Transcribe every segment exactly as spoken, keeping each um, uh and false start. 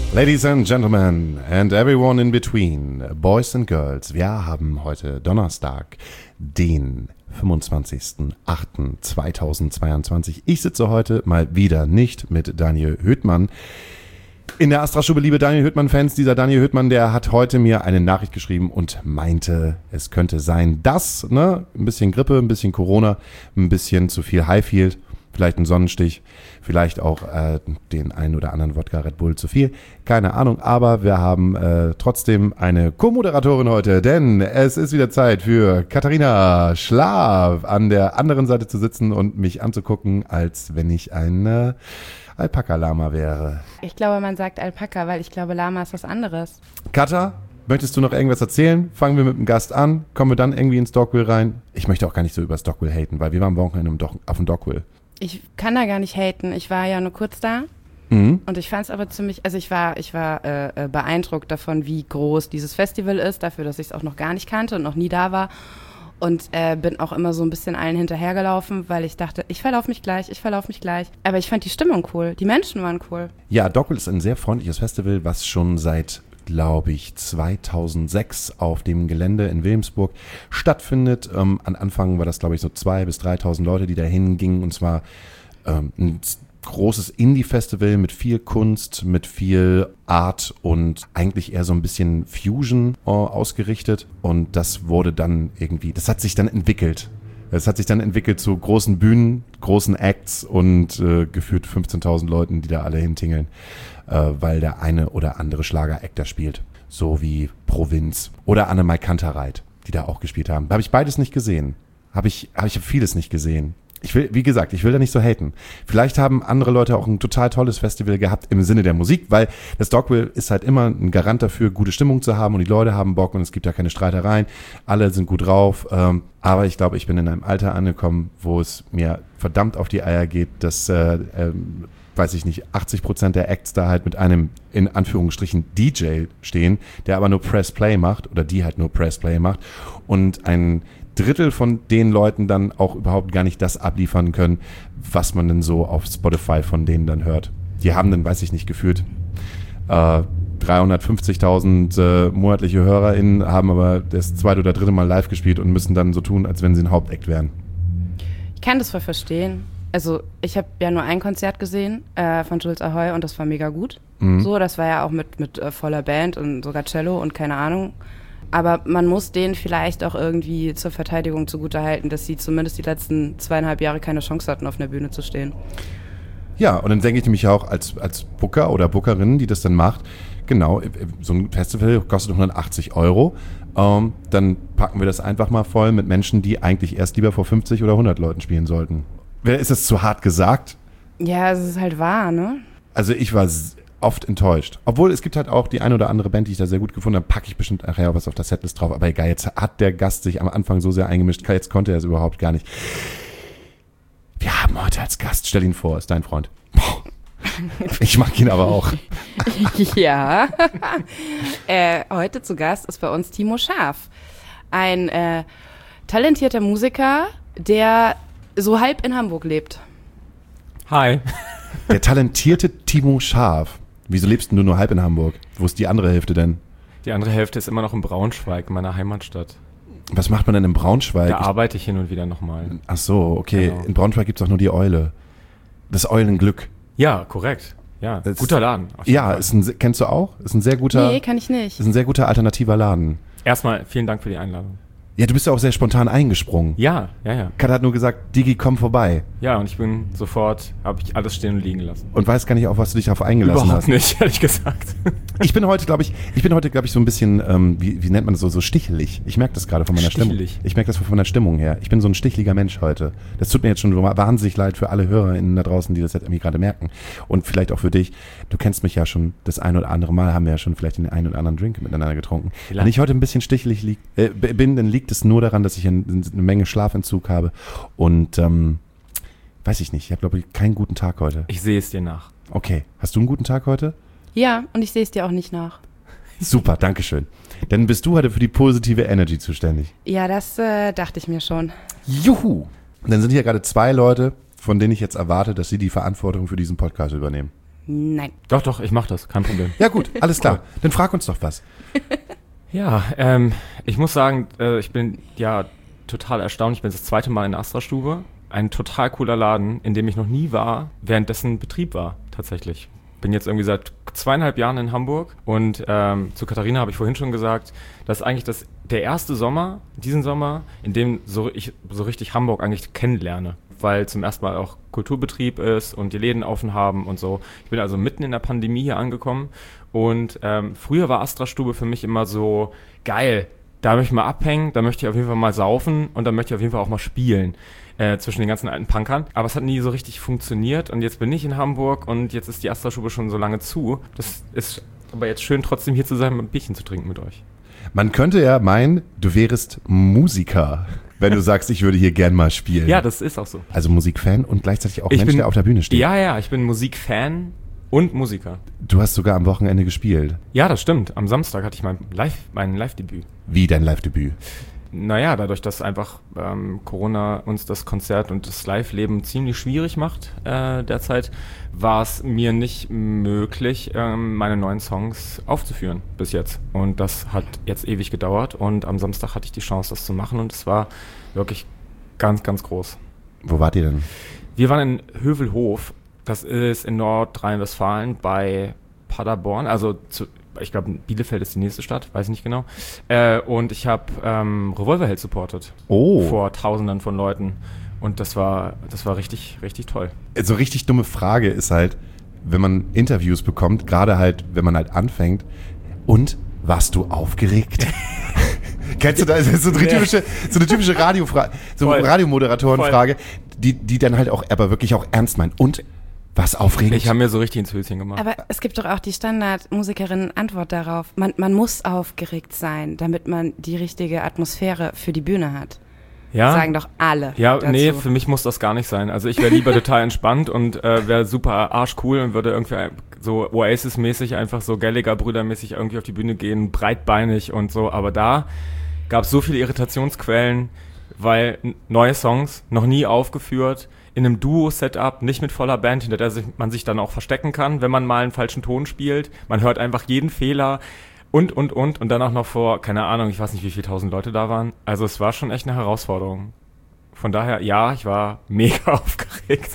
Ladies and Gentlemen and everyone in between, Boys and Girls, wir haben heute Donnerstag, den fünfundzwanzigsten achten zweitausendzweiundzwanzig. Ich sitze heute mal wieder nicht mit Daniel Höhtmann in der Astra-Stube. Liebe Daniel Höhtmann-Fans, dieser Daniel Höhtmann, der hat heute mir eine Nachricht geschrieben und meinte, es könnte sein, dass, ne, ein bisschen Grippe, ein bisschen Corona, ein bisschen zu viel Highfield, vielleicht ein Sonnenstich, vielleicht auch äh, den einen oder anderen Wodka Red Bull zu viel, keine Ahnung, aber wir haben äh, trotzdem eine Co-Moderatorin heute, denn es ist wieder Zeit für Katharina Schlaf an der anderen Seite zu sitzen und mich anzugucken, als wenn ich ein äh, Alpaka-Lama wäre. Ich glaube, man sagt Alpaka, weil ich glaube, Lama ist was anderes. Katha, möchtest du noch irgendwas erzählen? Fangen wir mit dem Gast an, kommen wir dann irgendwie ins Dogville rein? Ich möchte auch gar nicht so über das Dogville haten, weil wir waren am Wochenende auf dem Dogville. Ich kann da gar nicht haten. Ich war ja nur kurz da Mhm. und ich fand es aber ziemlich, also ich war, ich war äh, beeindruckt davon, wie groß dieses Festival ist, dafür, dass ich es auch noch gar nicht kannte und noch nie da war. Und äh, bin auch immer so ein bisschen allen hinterhergelaufen, weil ich dachte, ich verlaufe mich gleich, ich verlaufe mich gleich. Aber ich fand die Stimmung cool, die Menschen waren cool. Ja, Dogville ist ein sehr freundliches Festival, was schon seit, glaube ich, zweitausendsechs auf dem Gelände in Wilhelmsburg stattfindet. Ähm, am Anfang war das, glaube ich, so zweitausend bis dreitausend Leute, die da hingingen. Und zwar ähm, ein großes Indie-Festival mit viel Kunst, mit viel Art und eigentlich eher so ein bisschen Fusion äh, ausgerichtet. Und das wurde dann irgendwie, das hat sich dann entwickelt. Es hat sich dann entwickelt zu großen Bühnen, großen Acts und äh, gefühlt fünfzehntausend Leuten, die da alle hintingeln, äh, weil der eine oder andere Schlager-Act da spielt. So wie Provinz oder Annemai Kantereit, die da auch gespielt haben. Da habe ich beides nicht gesehen. Habe ich, hab ich vieles nicht gesehen. Ich will, wie gesagt, ich will da nicht so haten. Vielleicht haben andere Leute auch ein total tolles Festival gehabt im Sinne der Musik, weil das Dogville ist halt immer ein Garant dafür, gute Stimmung zu haben und die Leute haben Bock und es gibt ja keine Streitereien. Alle sind gut drauf. Ähm, aber ich glaube, ich bin in einem Alter angekommen, wo es mir verdammt auf die Eier geht, dass, äh, äh, weiß ich nicht, achtzig Prozent der Acts da halt mit einem, in Anführungsstrichen, D J stehen, der aber nur Press Play macht oder die halt nur Press Play macht und ein Drittel von den Leuten dann auch überhaupt gar nicht das abliefern können, was man denn so auf Spotify von denen dann hört. Die haben dann, weiß ich nicht, gefühlt äh, dreihundertfünfzigtausend äh, monatliche HörerInnen, haben aber das zweite oder dritte Mal live gespielt und müssen dann so tun, als wenn sie ein Hauptact wären. Ich kann das voll verstehen. Also ich habe ja nur ein Konzert gesehen äh, von Jules Ahoy und das war mega gut. Mhm. So, das war ja auch mit, mit äh, voller Band und sogar Cello und keine Ahnung. Aber man muss denen vielleicht auch irgendwie zur Verteidigung zugutehalten, dass sie zumindest die letzten zweieinhalb Jahre keine Chance hatten, auf einer Bühne zu stehen. Ja, und dann denke ich nämlich auch als, als Booker oder Bookerin, die das dann macht, genau, so ein Festival kostet hundertachtzig Euro, ähm, dann packen wir das einfach mal voll mit Menschen, die eigentlich erst lieber vor fünfzig oder hundert Leuten spielen sollten. Ist das zu hart gesagt? Ja, es ist halt wahr, ne? Also ich war oft enttäuscht. Obwohl es gibt halt auch die eine oder andere Band, die ich da sehr gut gefunden habe, packe ich bestimmt nachher auch was auf der Setlist drauf. Aber egal, jetzt hat der Gast sich am Anfang so sehr eingemischt, jetzt konnte er es überhaupt gar nicht. Wir haben heute als Gast, stell ihn vor, ist dein Freund. Ich mag ihn aber auch. Ja. äh, heute zu Gast ist bei uns Timo Scharf. Ein äh, talentierter Musiker, der so halb in Hamburg lebt. Hi. Der talentierte Timo Scharf. Wieso lebst du nur halb in Hamburg? Wo ist die andere Hälfte denn? Die andere Hälfte ist immer noch in Braunschweig, meiner Heimatstadt. Was macht man denn in Braunschweig? Da arbeite ich hin und wieder nochmal. Ach so, okay. Genau. In Braunschweig gibt es auch nur die Eule. Das Eulenglück. Ja, korrekt. Ja, Das guter Laden. auf jeden Ja, Fall. ist ein, kennst du auch? Ist ein sehr guter, Nee, kann ich nicht. ist ein sehr guter alternativer Laden. Erstmal vielen Dank für die Einladung. Ja, du bist ja auch sehr spontan eingesprungen. Ja, ja, ja. Kat hat nur gesagt, Digi, komm vorbei. Ja, und ich bin sofort, habe ich alles stehen und liegen lassen. Und weiß gar nicht, auf was du dich darauf eingelassen Überhaupt hast. nicht, ehrlich gesagt. Ich bin heute, glaube ich, ich bin heute, glaube ich, so ein bisschen, ähm, wie, wie nennt man das so, so stichelig. Ich merke das gerade von meiner Stimmung. Stichelig. Ich merke das von meiner Stimmung her. Ich bin so ein sticheliger Mensch heute. Das tut mir jetzt schon so wahnsinnig leid für alle HörerInnen da draußen, die das jetzt irgendwie gerade merken. Und vielleicht auch für dich. Du kennst mich ja schon das ein oder andere Mal, haben wir ja schon vielleicht den einen oder anderen Drink miteinander getrunken. Vielleicht. Wenn ich heute ein bisschen stichelig lieg, äh, bin, dann liegt es nur daran, dass ich ein, eine Menge Schlafentzug habe. Und, ähm, weiß ich nicht, ich habe, glaube ich, keinen guten Tag heute. Ich sehe es dir nach. Okay, hast du einen guten Tag heute? Ja, und ich sehe es dir auch nicht nach. Super, dankeschön. Dann bist du heute für die positive Energy zuständig. Ja, das äh, dachte ich mir schon. Juhu! Und dann sind hier gerade zwei Leute, von denen ich jetzt erwarte, dass sie die Verantwortung für diesen Podcast übernehmen. Nein. Doch, doch, ich mach das, kein Problem. Ja gut, alles klar. Dann frag uns doch was. Ja, ähm, ich muss sagen, äh, ich bin ja total erstaunt. Ich bin das zweite Mal in der Astra-Stube. Ein total cooler Laden, in dem ich noch nie war, währenddessen Betrieb war, tatsächlich. Bin jetzt irgendwie seit zweieinhalb Jahren in Hamburg und ähm, zu Katharina habe ich vorhin schon gesagt, das ist eigentlich das, der erste Sommer, diesen Sommer, in dem so ich so richtig Hamburg eigentlich kennenlerne, weil zum ersten Mal auch Kulturbetrieb ist und die Läden offen haben und so. Ich bin also mitten in der Pandemie hier angekommen und ähm, früher war Astra-Stube für mich immer so geil, da möchte ich mal abhängen, da möchte ich auf jeden Fall mal saufen und da möchte ich auf jeden Fall auch mal spielen. Äh, zwischen den ganzen alten Punkern. Aber es hat nie so richtig funktioniert und jetzt bin ich in Hamburg und jetzt ist die Astra-Stube schon so lange zu. Das ist aber jetzt schön, trotzdem hier zu sein und ein Bierchen zu trinken mit euch. Man könnte ja meinen, du wärst Musiker, wenn du sagst, ich würde hier gern mal spielen. Ja, das ist auch so. Also Musikfan und gleichzeitig auch Ich Mensch, bin- der auf der Bühne steht. Ja, ja, ich bin Musikfan und Musiker. Du hast sogar am Wochenende gespielt. Ja, das stimmt. Am Samstag hatte ich mein Live, mein Live-Debüt. Wie dein Live-Debüt? Naja, dadurch, dass einfach ähm, Corona uns das Konzert und das Live-Leben ziemlich schwierig macht äh, derzeit, war es mir nicht möglich, ähm, meine neuen Songs aufzuführen bis jetzt. Und das hat jetzt ewig gedauert und am Samstag hatte ich die Chance, das zu machen und es war wirklich ganz, ganz groß. Wo wart ihr denn? Wir waren in Hövelhof, das ist in Nordrhein-Westfalen bei Paderborn, also zu, ich glaube Bielefeld ist die nächste Stadt, weiß ich nicht genau. Äh, und ich habe ähm, Revolverheld supportet Oh. vor Tausenden von Leuten und das war, das war richtig, richtig toll. So richtig dumme Frage ist halt, wenn man Interviews bekommt, gerade halt, wenn man halt anfängt, und warst du aufgeregt? Kennst du das? Das ist so eine typische, so eine typische Radiofrage, so Voll. Radiomoderatorenfrage, die, die dann halt auch, aber wirklich auch ernst meint. Und was aufregend? Ich habe mir so richtig ins Höschen gemacht. Aber es gibt doch auch die Standard-Musikerinnen-Antwort darauf. Man, man muss aufgeregt sein, damit man die richtige Atmosphäre für die Bühne hat. Ja? Sagen doch alle Ja, dazu. nee, für mich muss das gar nicht sein. Also ich wäre lieber total entspannt und äh, wäre super arschcool und würde irgendwie so Oasis-mäßig, einfach so Gallagher-Brüder-mäßig irgendwie auf die Bühne gehen, breitbeinig und so. Aber da gab es so viele Irritationsquellen, weil n- neue Songs, noch nie aufgeführt, in einem Duo-Setup, nicht mit voller Band, hinter der sich, man sich dann auch verstecken kann, wenn man mal einen falschen Ton spielt. Man hört einfach jeden Fehler. Und, und, und. Und dann auch noch vor, keine Ahnung, ich weiß nicht, wie viele tausend Leute da waren. Also es war schon echt eine Herausforderung. Von daher, ja, ich war mega aufgeregt.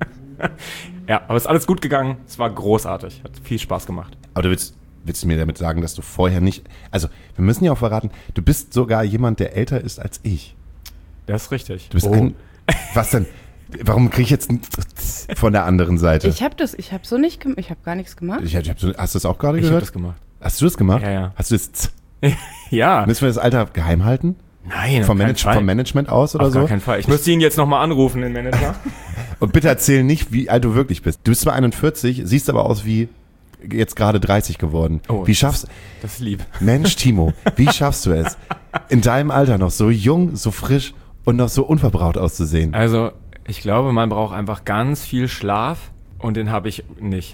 Ja, aber es ist alles gut gegangen. Es war großartig. Hat viel Spaß gemacht. Aber du willst, willst du mir damit sagen, dass du vorher nicht, also wir müssen ja auch verraten, du bist sogar jemand, der älter ist als ich. Das ist richtig. Du bist Oh. ein, was denn? Warum kriege ich jetzt ein von der anderen Seite? Ich habe das, ich habe so nicht gemacht, ich habe gar nichts gemacht. Ich, ich hab so, hast du das auch gerade Ich habe gehört? das gemacht. Hast du das gemacht? Ja, ja. Hast du das, Ja. müssen wir das Alter geheim halten? Nein, Vom, auf keinen Manage, Fall. vom Management aus oder Auf so? gar keinen Fall. Ich müsste ihn jetzt nochmal anrufen, den Manager. Und bitte erzähl nicht, wie alt du wirklich bist. Du bist zwar einundvierzig, siehst aber aus wie jetzt gerade dreißig geworden. Oh. Wie schaffst Das ist lieb. Mensch, Timo, wie schaffst du es, in deinem Alter noch so jung, so frisch und noch so unverbraucht auszusehen? Also, ich glaube, man braucht einfach ganz viel Schlaf und den habe ich nicht.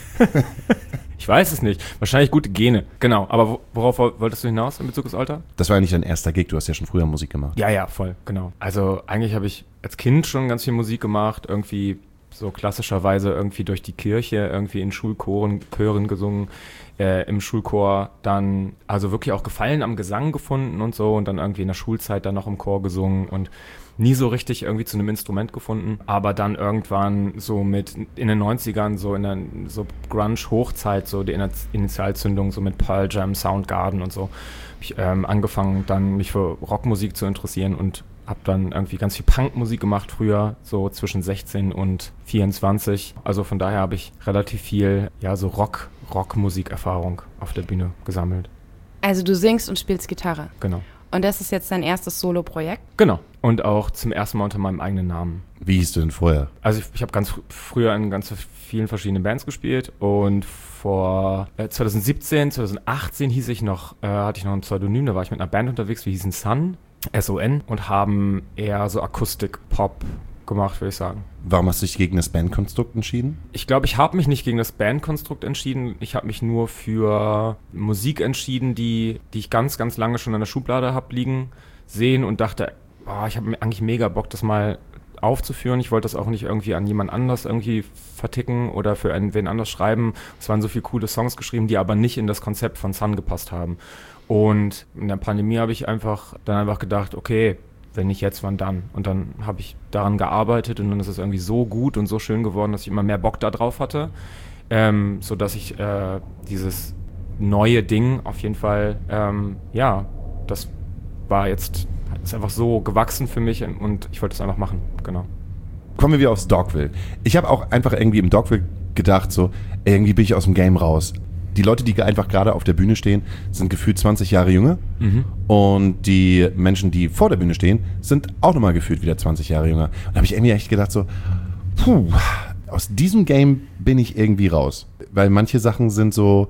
Ich weiß es nicht. Wahrscheinlich gute Gene. Genau. Aber wo- worauf wolltest du hinaus in Bezug aufs Alter? Das war ja nicht dein erster Gig, du hast ja schon früher Musik gemacht. Ja, ja, voll, genau. Also eigentlich habe ich als Kind schon ganz viel Musik gemacht, irgendwie so klassischerweise irgendwie durch die Kirche, irgendwie in Schulchoren, Chören gesungen, äh, im Schulchor dann also wirklich auch Gefallen am Gesang gefunden und so und dann irgendwie in der Schulzeit dann noch im Chor gesungen und nie so richtig irgendwie zu einem Instrument gefunden, aber dann irgendwann so mit in den neunzigern, so in der so Grunge-Hochzeit, so die Initialzündung, so mit Pearl Jam, Soundgarden und so, hab ich ähm, angefangen dann mich für Rockmusik zu interessieren und habe dann irgendwie ganz viel Punkmusik gemacht früher, so zwischen sechzehn und vierundzwanzig. Also von daher habe ich relativ viel, ja, so Rock, Rockmusik-Erfahrung auf der Bühne gesammelt. Also du singst und spielst Gitarre. Genau. Und das ist jetzt dein erstes Solo-Projekt? Genau. Und auch zum ersten Mal unter meinem eigenen Namen. Wie hieß du denn vorher? Also ich, ich habe ganz fr- früher in ganz vielen verschiedenen Bands gespielt und vor äh, zwanzig siebzehn, zwanzig achtzehn hieß ich noch, äh, hatte ich noch ein Pseudonym, da war ich mit einer Band unterwegs, wir hießen Sun, S O N und haben eher so Akustik-Pop gemacht, würde ich sagen. Warum hast du dich gegen das Bandkonstrukt entschieden? Ich glaube, ich habe mich nicht gegen das Bandkonstrukt entschieden. Ich habe mich nur für Musik entschieden, die, die ich ganz, ganz lange schon in der Schublade habe liegen sehen und dachte, oh, ich habe eigentlich mega Bock, das mal aufzuführen. Ich wollte das auch nicht irgendwie an jemand anders irgendwie verticken oder für einen, wen anders schreiben. Es waren so viele coole Songs geschrieben, die aber nicht in das Konzept von Sun gepasst haben. Und in der Pandemie habe ich einfach dann einfach gedacht, okay, wenn nicht jetzt, wann dann? Und dann habe ich daran gearbeitet und dann ist es irgendwie so gut und so schön geworden, dass ich immer mehr Bock da drauf hatte, ähm, sodass ich äh, dieses neue Ding auf jeden Fall, ähm, ja, das war jetzt, ist einfach so gewachsen für mich und ich wollte es einfach machen, genau. Kommen wir wieder aufs Dogville. Ich habe auch einfach irgendwie im Dogville gedacht, so, irgendwie bin ich aus dem Game raus. Die Leute, die einfach gerade auf der Bühne stehen, sind gefühlt zwanzig Jahre jünger. Mhm. Und die Menschen, die vor der Bühne stehen, sind auch nochmal gefühlt wieder zwanzig Jahre jünger. Und da habe ich irgendwie echt gedacht so, puh, aus diesem Game bin ich irgendwie raus. Weil manche Sachen sind so,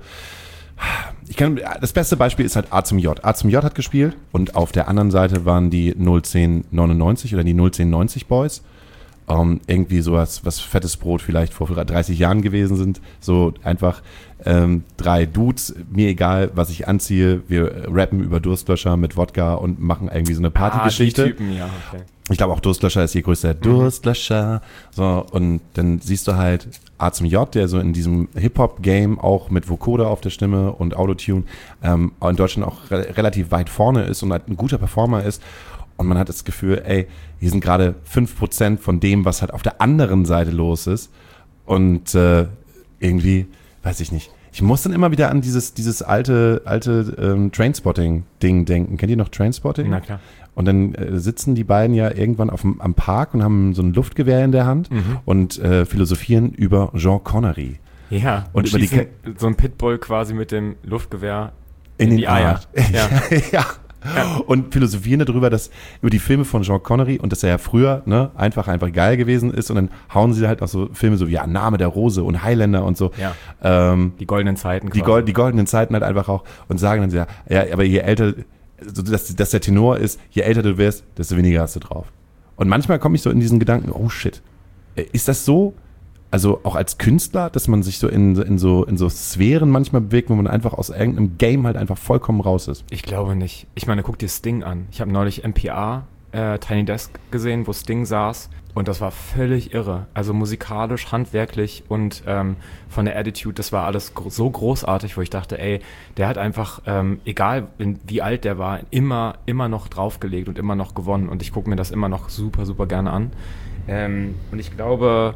ich kann, das beste Beispiel ist halt A zum J. A zum J hat gespielt und auf der anderen Seite waren die null zehn neunundneunzig oder die null zehn neunzig Boys. Um, irgendwie sowas, was fettes Brot vielleicht vor dreißig Jahren gewesen sind. So einfach ähm, drei Dudes, mir egal, was ich anziehe. Wir rappen über Durstlöscher mit Wodka und machen irgendwie so eine Partygeschichte. Ah, die Typen, ja, okay. Ich glaube auch Durstlöscher ist je größter mhm. Durstlöscher. So, und dann siehst du halt A zum J, der so in diesem Hip-Hop-Game auch mit Vocoder auf der Stimme und Autotune ähm, in Deutschland auch re- relativ weit vorne ist und halt ein guter Performer ist. Und man hat das Gefühl, ey, hier sind gerade fünf Prozent von dem, was halt auf der anderen Seite los ist. Und äh, irgendwie, weiß ich nicht. Ich muss dann immer wieder an dieses, dieses alte, alte ähm, Trainspotting-Ding denken. Kennt ihr noch Trainspotting? Na klar. Und dann äh, sitzen die beiden ja irgendwann auf dem, am Park und haben so ein Luftgewehr in der Hand mhm. und äh, philosophieren über Jean Connery. Ja, und, und über die Ka- so ein Pitbull quasi mit dem Luftgewehr in, in die Eier. Ja. ja. Ja. Und philosophieren darüber, dass über die Filme von Jean Connery und dass er ja früher ne, einfach einfach geil gewesen ist und dann hauen sie halt auch so Filme so wie ja, Name der Rose und Highlander und so. Ja. Ähm, die goldenen Zeiten. Die, Gold, die goldenen Zeiten halt einfach auch und sagen dann ja, ja, aber je älter, so dass, dass der Tenor ist, je älter du wirst, desto weniger hast du drauf. Und manchmal komme ich so in diesen Gedanken, oh shit, ist das so? Also auch als Künstler, dass man sich so in, in so in so Sphären manchmal bewegt, wo man einfach aus irgendeinem Game halt einfach vollkommen raus ist. Ich glaube nicht. Ich meine, guck dir Sting an. Ich habe neulich N P R, äh, Tiny Desk gesehen, wo Sting saß und das war völlig irre. Also musikalisch, handwerklich und ähm, von der Attitude, das war alles gro- so großartig, wo ich dachte, ey, der hat einfach, ähm, egal in, wie alt der war, immer, immer noch draufgelegt und immer noch gewonnen und ich gucke mir das immer noch super, super gerne an. Ähm, und ich glaube...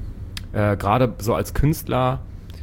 Äh, gerade so als Künstler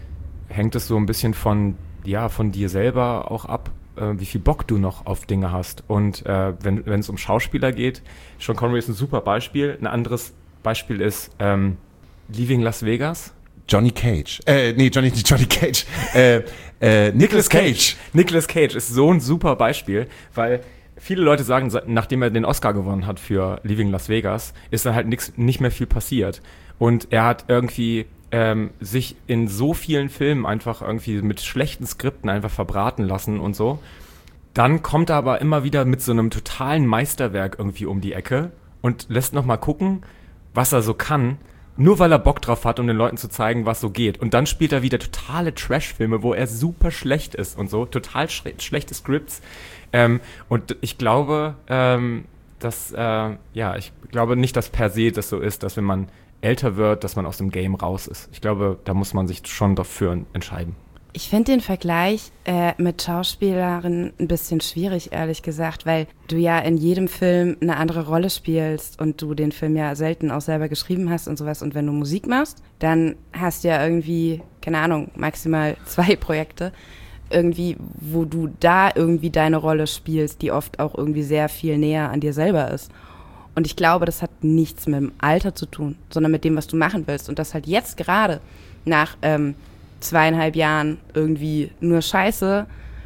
hängt es so ein bisschen von, ja, von dir selber auch ab, äh, wie viel Bock du noch auf Dinge hast. Und äh, wenn wenn es um Schauspieler geht, Sean Connery ist ein super Beispiel. Ein anderes Beispiel ist ähm, Leaving Las Vegas. Johnny Cage. Äh, nee, Johnny, Johnny Cage. äh, äh, Nicolas Cage. Nicolas Cage ist so ein super Beispiel, weil viele Leute sagen, nachdem er den Oscar gewonnen hat für Leaving Las Vegas, ist dann halt nix, nicht mehr viel passiert. Und er hat irgendwie ähm, sich in so vielen Filmen einfach irgendwie mit schlechten Skripten einfach verbraten lassen und so. Dann kommt er aber immer wieder mit so einem totalen Meisterwerk irgendwie um die Ecke und lässt nochmal gucken, was er so kann, nur weil er Bock drauf hat, um den Leuten zu zeigen, was so geht. Und dann spielt er wieder totale Trash-Filme, wo er super schlecht ist und so, total sch- schlechte Scripts. Ähm, und ich glaube, ähm, dass, äh, ja, ich glaube nicht, dass per se das so ist, dass wenn man älter wird, dass man aus dem Game raus ist. Ich glaube, da muss man sich schon dafür entscheiden. Ich finde den Vergleich äh, mit Schauspielerinnen ein bisschen schwierig, ehrlich gesagt, weil du ja in jedem Film eine andere Rolle spielst und du den Film ja selten auch selber geschrieben hast und sowas. Und wenn du Musik machst, dann hast du ja irgendwie, keine Ahnung, maximal zwei Projekte, irgendwie, wo du da irgendwie deine Rolle spielst, die oft auch irgendwie sehr viel näher an dir selber ist. Und ich glaube, das hat nichts mit dem Alter zu tun, sondern mit dem, was du machen willst. Und das halt jetzt gerade nach ähm, zweieinhalb Jahren irgendwie nur Scheiße,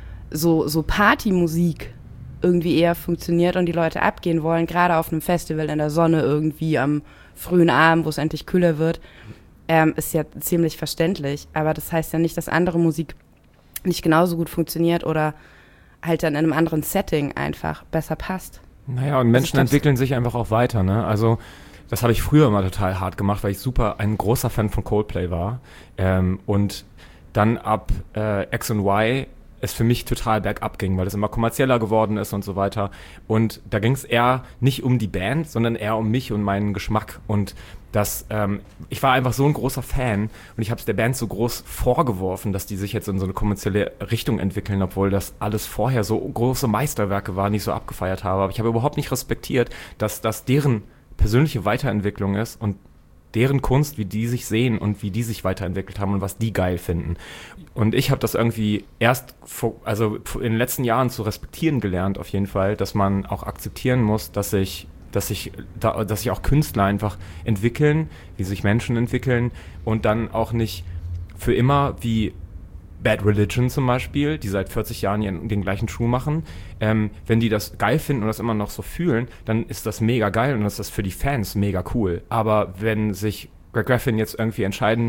so, so Partymusik irgendwie eher funktioniert und die Leute abgehen wollen, gerade auf einem Festival in der Sonne irgendwie am frühen Abend, wo es endlich kühler wird, ähm, ist ja ziemlich verständlich. Aber das heißt ja nicht, dass andere Musik nicht genauso gut funktioniert oder halt dann in einem anderen Setting einfach besser passt. Naja, und Menschen entwickeln sich einfach auch weiter, ne? Also das habe ich früher immer total hart gemacht, weil ich super ein großer Fan von Coldplay war. Ähm, und dann ab äh, X und Y es für mich total bergab ging, weil es immer kommerzieller geworden ist und so weiter. Und da ging es eher nicht um die Band, sondern eher um mich und meinen Geschmack. Und das, ähm, ich war einfach so ein großer Fan und ich habe es der Band so groß vorgeworfen, dass die sich jetzt in so eine kommerzielle Richtung entwickeln, obwohl das alles vorher so große Meisterwerke waren, die ich so abgefeiert habe. Aber ich habe überhaupt nicht respektiert, dass das deren persönliche Weiterentwicklung ist und deren Kunst, wie die sich sehen und wie die sich weiterentwickelt haben und was die geil finden. Und ich habe das irgendwie erst, vor, also in den letzten Jahren zu respektieren gelernt, auf jeden Fall, dass man auch akzeptieren muss, dass sich dass sich, da, dass sich auch Künstler einfach entwickeln, wie sich Menschen entwickeln und dann auch nicht für immer wie Bad Religion zum Beispiel, die seit vierzig Jahren ihren, den gleichen Schuh machen, ähm, wenn die das geil finden und das immer noch so fühlen, dann ist das mega geil und das ist das für die Fans mega cool. Aber wenn sich Greg Graffin jetzt irgendwie entscheiden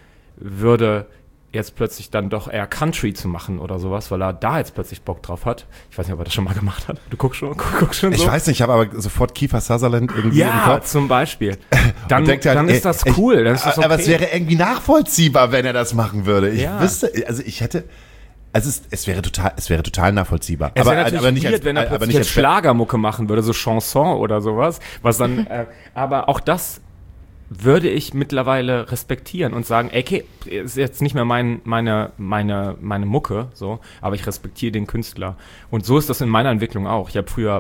würde, jetzt plötzlich dann doch eher Country zu machen oder sowas, weil er da jetzt plötzlich Bock drauf hat. Ich weiß nicht, ob er das schon mal gemacht hat. Du guckst schon, guckst schon so. Ich weiß nicht, ich habe aber sofort Kiefer Sutherland irgendwie ja, im Kopf. Zum Beispiel. Dann, halt, dann ist das cool. Dann ist das okay. Aber es wäre irgendwie nachvollziehbar, wenn er das machen würde. Ich ja. wüsste, also ich hätte, also es, es wäre total, es wäre total nachvollziehbar. Es aber, wäre natürlich aber nicht weird, als, wenn er aber plötzlich nicht jetzt als Schlagermucke machen würde, so Chanson oder sowas, was dann, äh, aber auch das würde ich mittlerweile respektieren und sagen, ey, okay, ist jetzt nicht mehr mein, meine, meine, meine Mucke, so, aber ich respektiere den Künstler. Und so ist das in meiner Entwicklung auch. Ich habe früher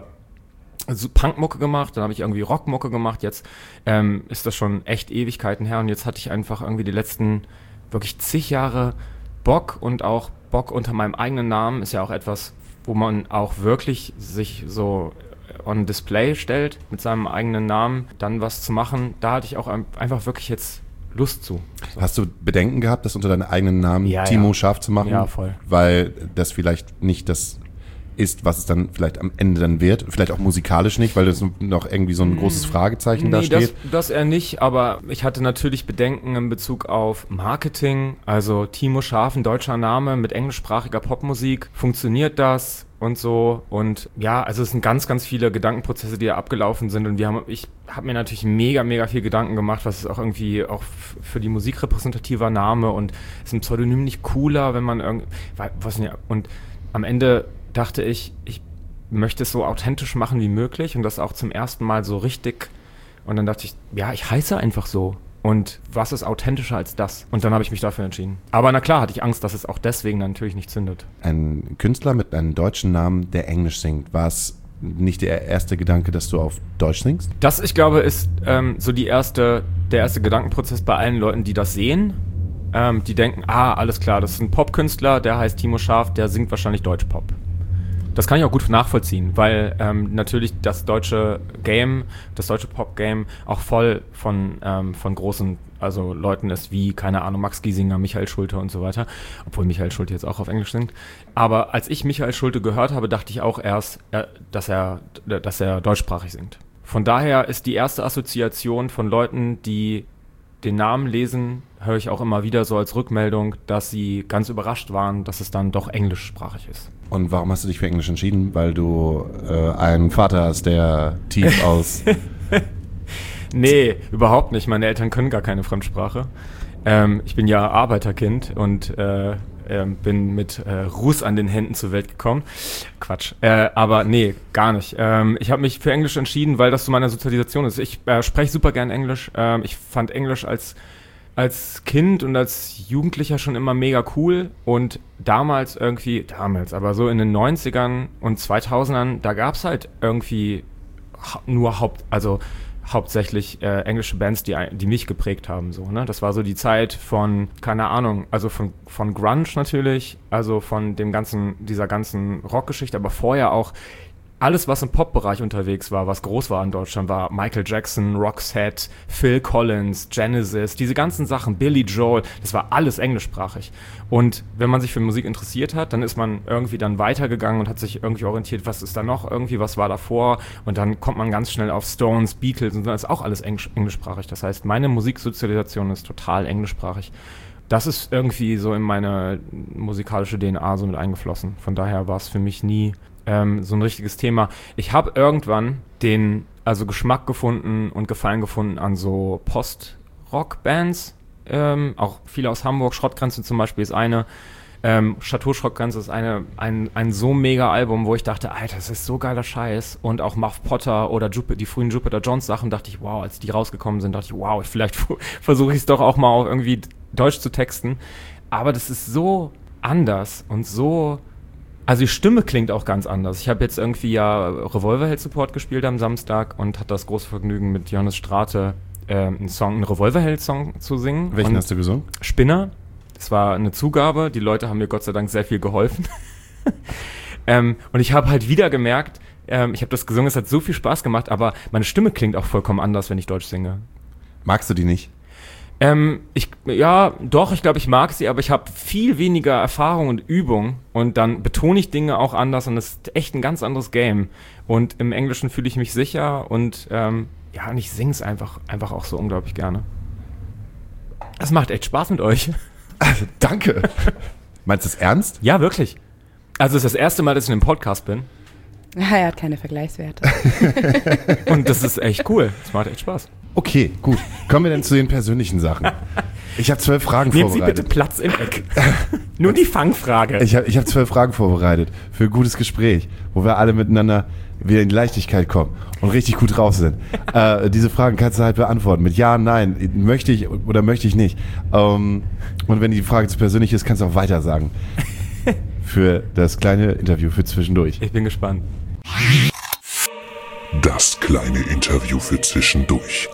so Punkmucke gemacht, dann habe ich irgendwie Rockmucke gemacht, jetzt ähm, ist das schon echt Ewigkeiten her und jetzt hatte ich einfach irgendwie die letzten wirklich zig Jahre Bock und auch Bock unter meinem eigenen Namen ist ja auch etwas, wo man auch wirklich sich so on Display stellt mit seinem eigenen Namen, dann was zu machen, da hatte ich auch einfach wirklich jetzt Lust zu. So. Hast du Bedenken gehabt, das unter deinem eigenen Namen ja, Timo ja. Scharf zu machen? Ja, voll. Weil das vielleicht nicht das ist, was es dann vielleicht am Ende dann wird. Vielleicht auch musikalisch nicht, weil das noch irgendwie so ein großes Fragezeichen nee, da steht. Das, das eher nicht, aber ich hatte natürlich Bedenken in Bezug auf Marketing. Also Timo Scharf, ein deutscher Name mit englischsprachiger Popmusik. Funktioniert das? Und so. Und ja, also es sind ganz, ganz viele Gedankenprozesse, die da abgelaufen sind. Und wir haben, ich habe mir natürlich mega, mega viel Gedanken gemacht, was ist auch irgendwie auch f- für die Musik repräsentativer Name und ist ein Pseudonym nicht cooler, wenn man irgendwie, was nicht, und am Ende dachte ich, ich möchte es so authentisch machen wie möglich und das auch zum ersten Mal so richtig. Und dann dachte ich, ja, ich heiße einfach so. Und was ist authentischer als das? Und dann habe ich mich dafür entschieden. Aber na klar hatte ich Angst, dass es auch deswegen dann natürlich nicht zündet. Ein Künstler mit einem deutschen Namen, der Englisch singt, war es nicht der erste Gedanke, dass du auf Deutsch singst? Das, ich glaube, ist ähm, so die erste, der erste Gedankenprozess bei allen Leuten, die das sehen. Ähm, die denken, ah, alles klar, das ist ein Popkünstler, der heißt Timo Scharf, der singt wahrscheinlich Deutschpop. Das kann ich auch gut nachvollziehen, weil ähm, natürlich das deutsche Game, das deutsche Pop-Game auch voll von, ähm, von großen also Leuten ist wie, keine Ahnung, Max Giesinger, Michael Schulte und so weiter, obwohl Michael Schulte jetzt auch auf Englisch singt. Aber als ich Michael Schulte gehört habe, dachte ich auch erst, äh, dass er, dass er deutschsprachig singt. Von daher ist die erste Assoziation von Leuten, die den Namen lesen, höre ich auch immer wieder so als Rückmeldung, dass sie ganz überrascht waren, dass es dann doch englischsprachig ist. Und warum hast du dich für Englisch entschieden? Weil du äh, einen Vater hast, der tief aus... Nee, überhaupt nicht. Meine Eltern können gar keine Fremdsprache. Ähm, ich bin ja Arbeiterkind und äh, äh, bin mit äh, Ruß an den Händen zur Welt gekommen. Quatsch. Äh, aber nee, gar nicht. Ähm, ich habe mich für Englisch entschieden, weil das so meine Sozialisation ist. Ich äh, spreche super gern Englisch. Ähm, ich fand Englisch als als Kind und als Jugendlicher schon immer mega cool und damals irgendwie, damals, aber so in den neunzigern und zweitausendern, da gab's halt irgendwie nur Haupt, also hauptsächlich äh, englische Bands, die die mich geprägt haben, so, ne? Das war so die Zeit von, keine Ahnung, also von von Grunge natürlich, also von dem ganzen, dieser ganzen Rockgeschichte, aber vorher auch alles, was im Pop-Bereich unterwegs war, was groß war in Deutschland, war Michael Jackson, Roxette, Phil Collins, Genesis, diese ganzen Sachen, Billy Joel, das war alles englischsprachig. Und wenn man sich für Musik interessiert hat, dann ist man irgendwie dann weitergegangen und hat sich irgendwie orientiert, was ist da noch irgendwie, was war davor? Und dann kommt man ganz schnell auf Stones, Beatles und das ist auch alles englisch, englischsprachig. Das heißt, meine Musiksozialisation ist total englischsprachig. Das ist irgendwie so in meine musikalische D N A so mit eingeflossen. Von daher war es für mich nie ähm, so ein richtiges Thema. Ich habe irgendwann den, also Geschmack gefunden und Gefallen gefunden an so Post-Rock-Bands, ähm, auch viele aus Hamburg, Schrottgrenze zum Beispiel ist eine, Ähm, Chateau Schrock-Ganz ist eine, ein, ein so mega Album, wo ich dachte, Alter, das ist so geiler Scheiß. Und auch Muff Potter oder Jup- die frühen Jupiter Jones Sachen, dachte ich, wow, als die rausgekommen sind, dachte ich, wow, vielleicht versuche ich es doch auch mal auch irgendwie deutsch zu texten. Aber das ist so anders und so... Also die Stimme klingt auch ganz anders. Ich habe jetzt irgendwie ja Revolverheld Support gespielt am Samstag und hatte das große Vergnügen, mit Johannes Strate äh, einen Song, einen Revolverheld-Song zu singen. Welchen und hast du gesungen? Spinner. Das war eine Zugabe. Die Leute haben mir Gott sei Dank sehr viel geholfen. ähm, und ich habe halt wieder gemerkt, ähm, ich habe das gesungen, es hat so viel Spaß gemacht, aber meine Stimme klingt auch vollkommen anders, wenn ich Deutsch singe. Magst du die nicht? Ähm, ich, ja, doch, ich glaube, ich mag sie, aber ich habe viel weniger Erfahrung und Übung und dann betone ich Dinge auch anders und es ist echt ein ganz anderes Game. Und im Englischen fühle ich mich sicher und ähm, ja, und ich singe es einfach, einfach auch so unglaublich gerne. Das macht echt Spaß mit euch. Also, danke. Meinst du es ernst? Ja, wirklich. Also es ist das erste Mal, dass ich in einem Podcast bin. Er hat keine Vergleichswerte. Und das ist echt cool. Das macht echt Spaß. Okay, gut. Kommen wir denn zu den persönlichen Sachen. Ich habe zwölf Fragen Nehmen Sie vorbereitet. bitte Platz im Eck. Nur die Fangfrage. Ich habe ich hab zwölf Fragen vorbereitet für ein gutes Gespräch, wo wir alle miteinander wieder in die Leichtigkeit kommen und richtig gut drauf sind. äh, diese Fragen kannst du halt beantworten mit Ja, Nein, möchte ich oder möchte ich nicht. Ähm, und wenn die Frage zu persönlich ist, kannst du auch weiter sagen. Für das kleine Interview für zwischendurch. Ich bin gespannt. Das kleine Interview für zwischendurch.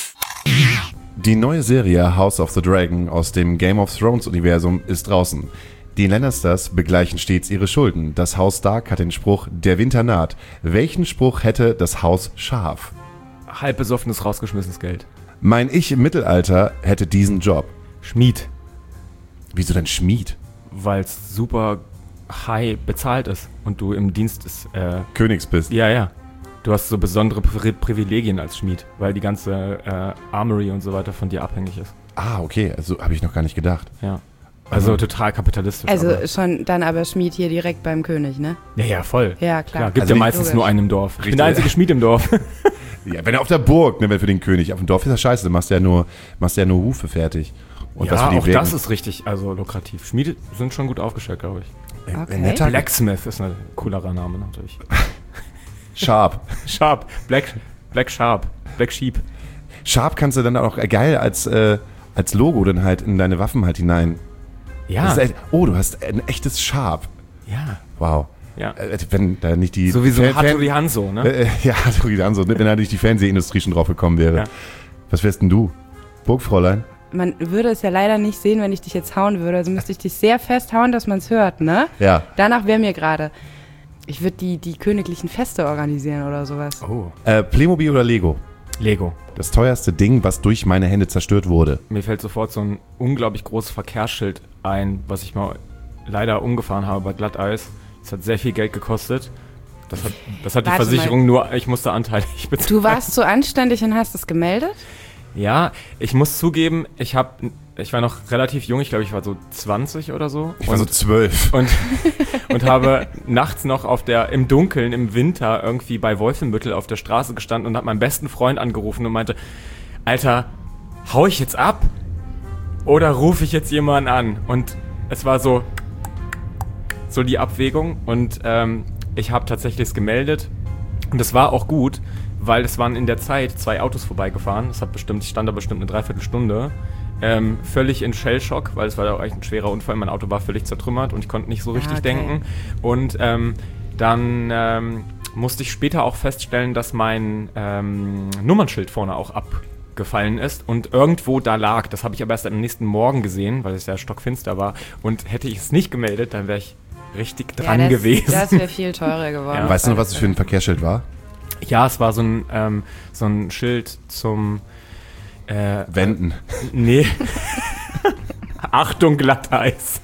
Die neue Serie House of the Dragon aus dem Game of Thrones Universum ist draußen. Die Lannisters begleichen stets ihre Schulden. Das Haus Stark hat den Spruch, der Winter naht. Welchen Spruch hätte das Haus Scharf? Halb besoffenes, rausgeschmissenes Geld. Mein Ich im Mittelalter hätte diesen Job. Schmied. Wieso denn Schmied? Weil es super high bezahlt ist und du im Dienst ist. Äh, Königs bist. ja, ja. Du hast so besondere Pri- Privilegien als Schmied, weil die ganze äh, Armory und so weiter von dir abhängig ist. Ah, okay, also habe ich noch gar nicht gedacht. Ja. Also Mhm. total kapitalistisch. Also aber. schon dann aber Schmied hier direkt beim König, ne? Ja, ja, voll. Ja, klar. Klar, gibt Also ja ich- meistens logisch. nur einen im Dorf. Ich bin Richtig. der einzige Schmied im Dorf. Ja, wenn er auf der Burg, ne, wenn für den König. Auf dem Dorf ist das scheiße, dann machst du ja nur, machst du ja nur Hufe fertig. Und ja, das für die auch Wägen- das ist richtig, also lukrativ. Schmiede sind schon gut aufgestellt, glaube ich. Ein- Okay. ein netter Blacksmith ist ein coolerer Name natürlich. Sharp. Sharp, Black, Black Sharp, Black Sheep. Sharp kannst du dann auch geil als, äh, als Logo dann halt in deine Waffen halt hinein. Ja, Das ist echt, oh, du hast ein echtes Sharp. ja, Wow. ja. Äh, wenn da nicht die... So wie so ein Fan- Hattori Hanzo, ne? Äh, ja, Hattori Hanzo, wenn da nicht die Fernsehindustrie schon drauf gekommen wäre. Ja. Was wärst denn du? Burgfräulein? Man würde es ja leider nicht sehen, wenn ich dich jetzt hauen würde. Also müsste ich dich sehr fest hauen, dass man es hört, ne? Ja. Danach wäre mir gerade. Ich würde die, die königlichen Feste organisieren oder sowas. Oh, Äh, Playmobil oder Lego? Lego. Das teuerste Ding, was durch meine Hände zerstört wurde. Mir fällt sofort so ein unglaublich großes Verkehrsschild ein, was ich mal leider umgefahren habe bei Glatteis. Das hat sehr viel Geld gekostet. Das hat, das hat die Warte Versicherung nur, ich musste anteilig bezahlen. Du warst so anständig und hast es gemeldet? Ja, ich muss zugeben, ich hab, ich war noch relativ jung, ich glaube, ich war so zwanzig oder so. Ich war so zwölf. und, und habe nachts noch auf der, im Dunkeln, im Winter irgendwie bei Wolfenbüttel auf der Straße gestanden und habe meinen besten Freund angerufen und meinte, Alter, hau ich jetzt ab oder rufe ich jetzt jemanden an? Und es war so, so die Abwägung und ähm, ich habe tatsächlich es gemeldet und es war auch gut, weil es waren in der Zeit zwei Autos vorbeigefahren. Das hat bestimmt, ich stand da bestimmt eine Dreiviertelstunde. Ähm, völlig in Shellshock, weil es war ja auch echt ein schwerer Unfall. Mein Auto war völlig zertrümmert und ich konnte nicht so richtig okay. denken. Und ähm, dann ähm, musste ich später auch feststellen, dass mein ähm, Nummernschild vorne auch abgefallen ist und irgendwo da lag. Das habe ich aber erst am nächsten Morgen gesehen, weil es ja stockfinster war. Und hätte ich es nicht gemeldet, dann wäre ich richtig dran ja, das, gewesen. Das wäre viel teurer geworden. Ja. Weißt du noch, was es für ein Verkehrsschild war? Ja, es war so ein, ähm, so ein Schild zum äh, Wenden. Nee. Achtung, Glatteis.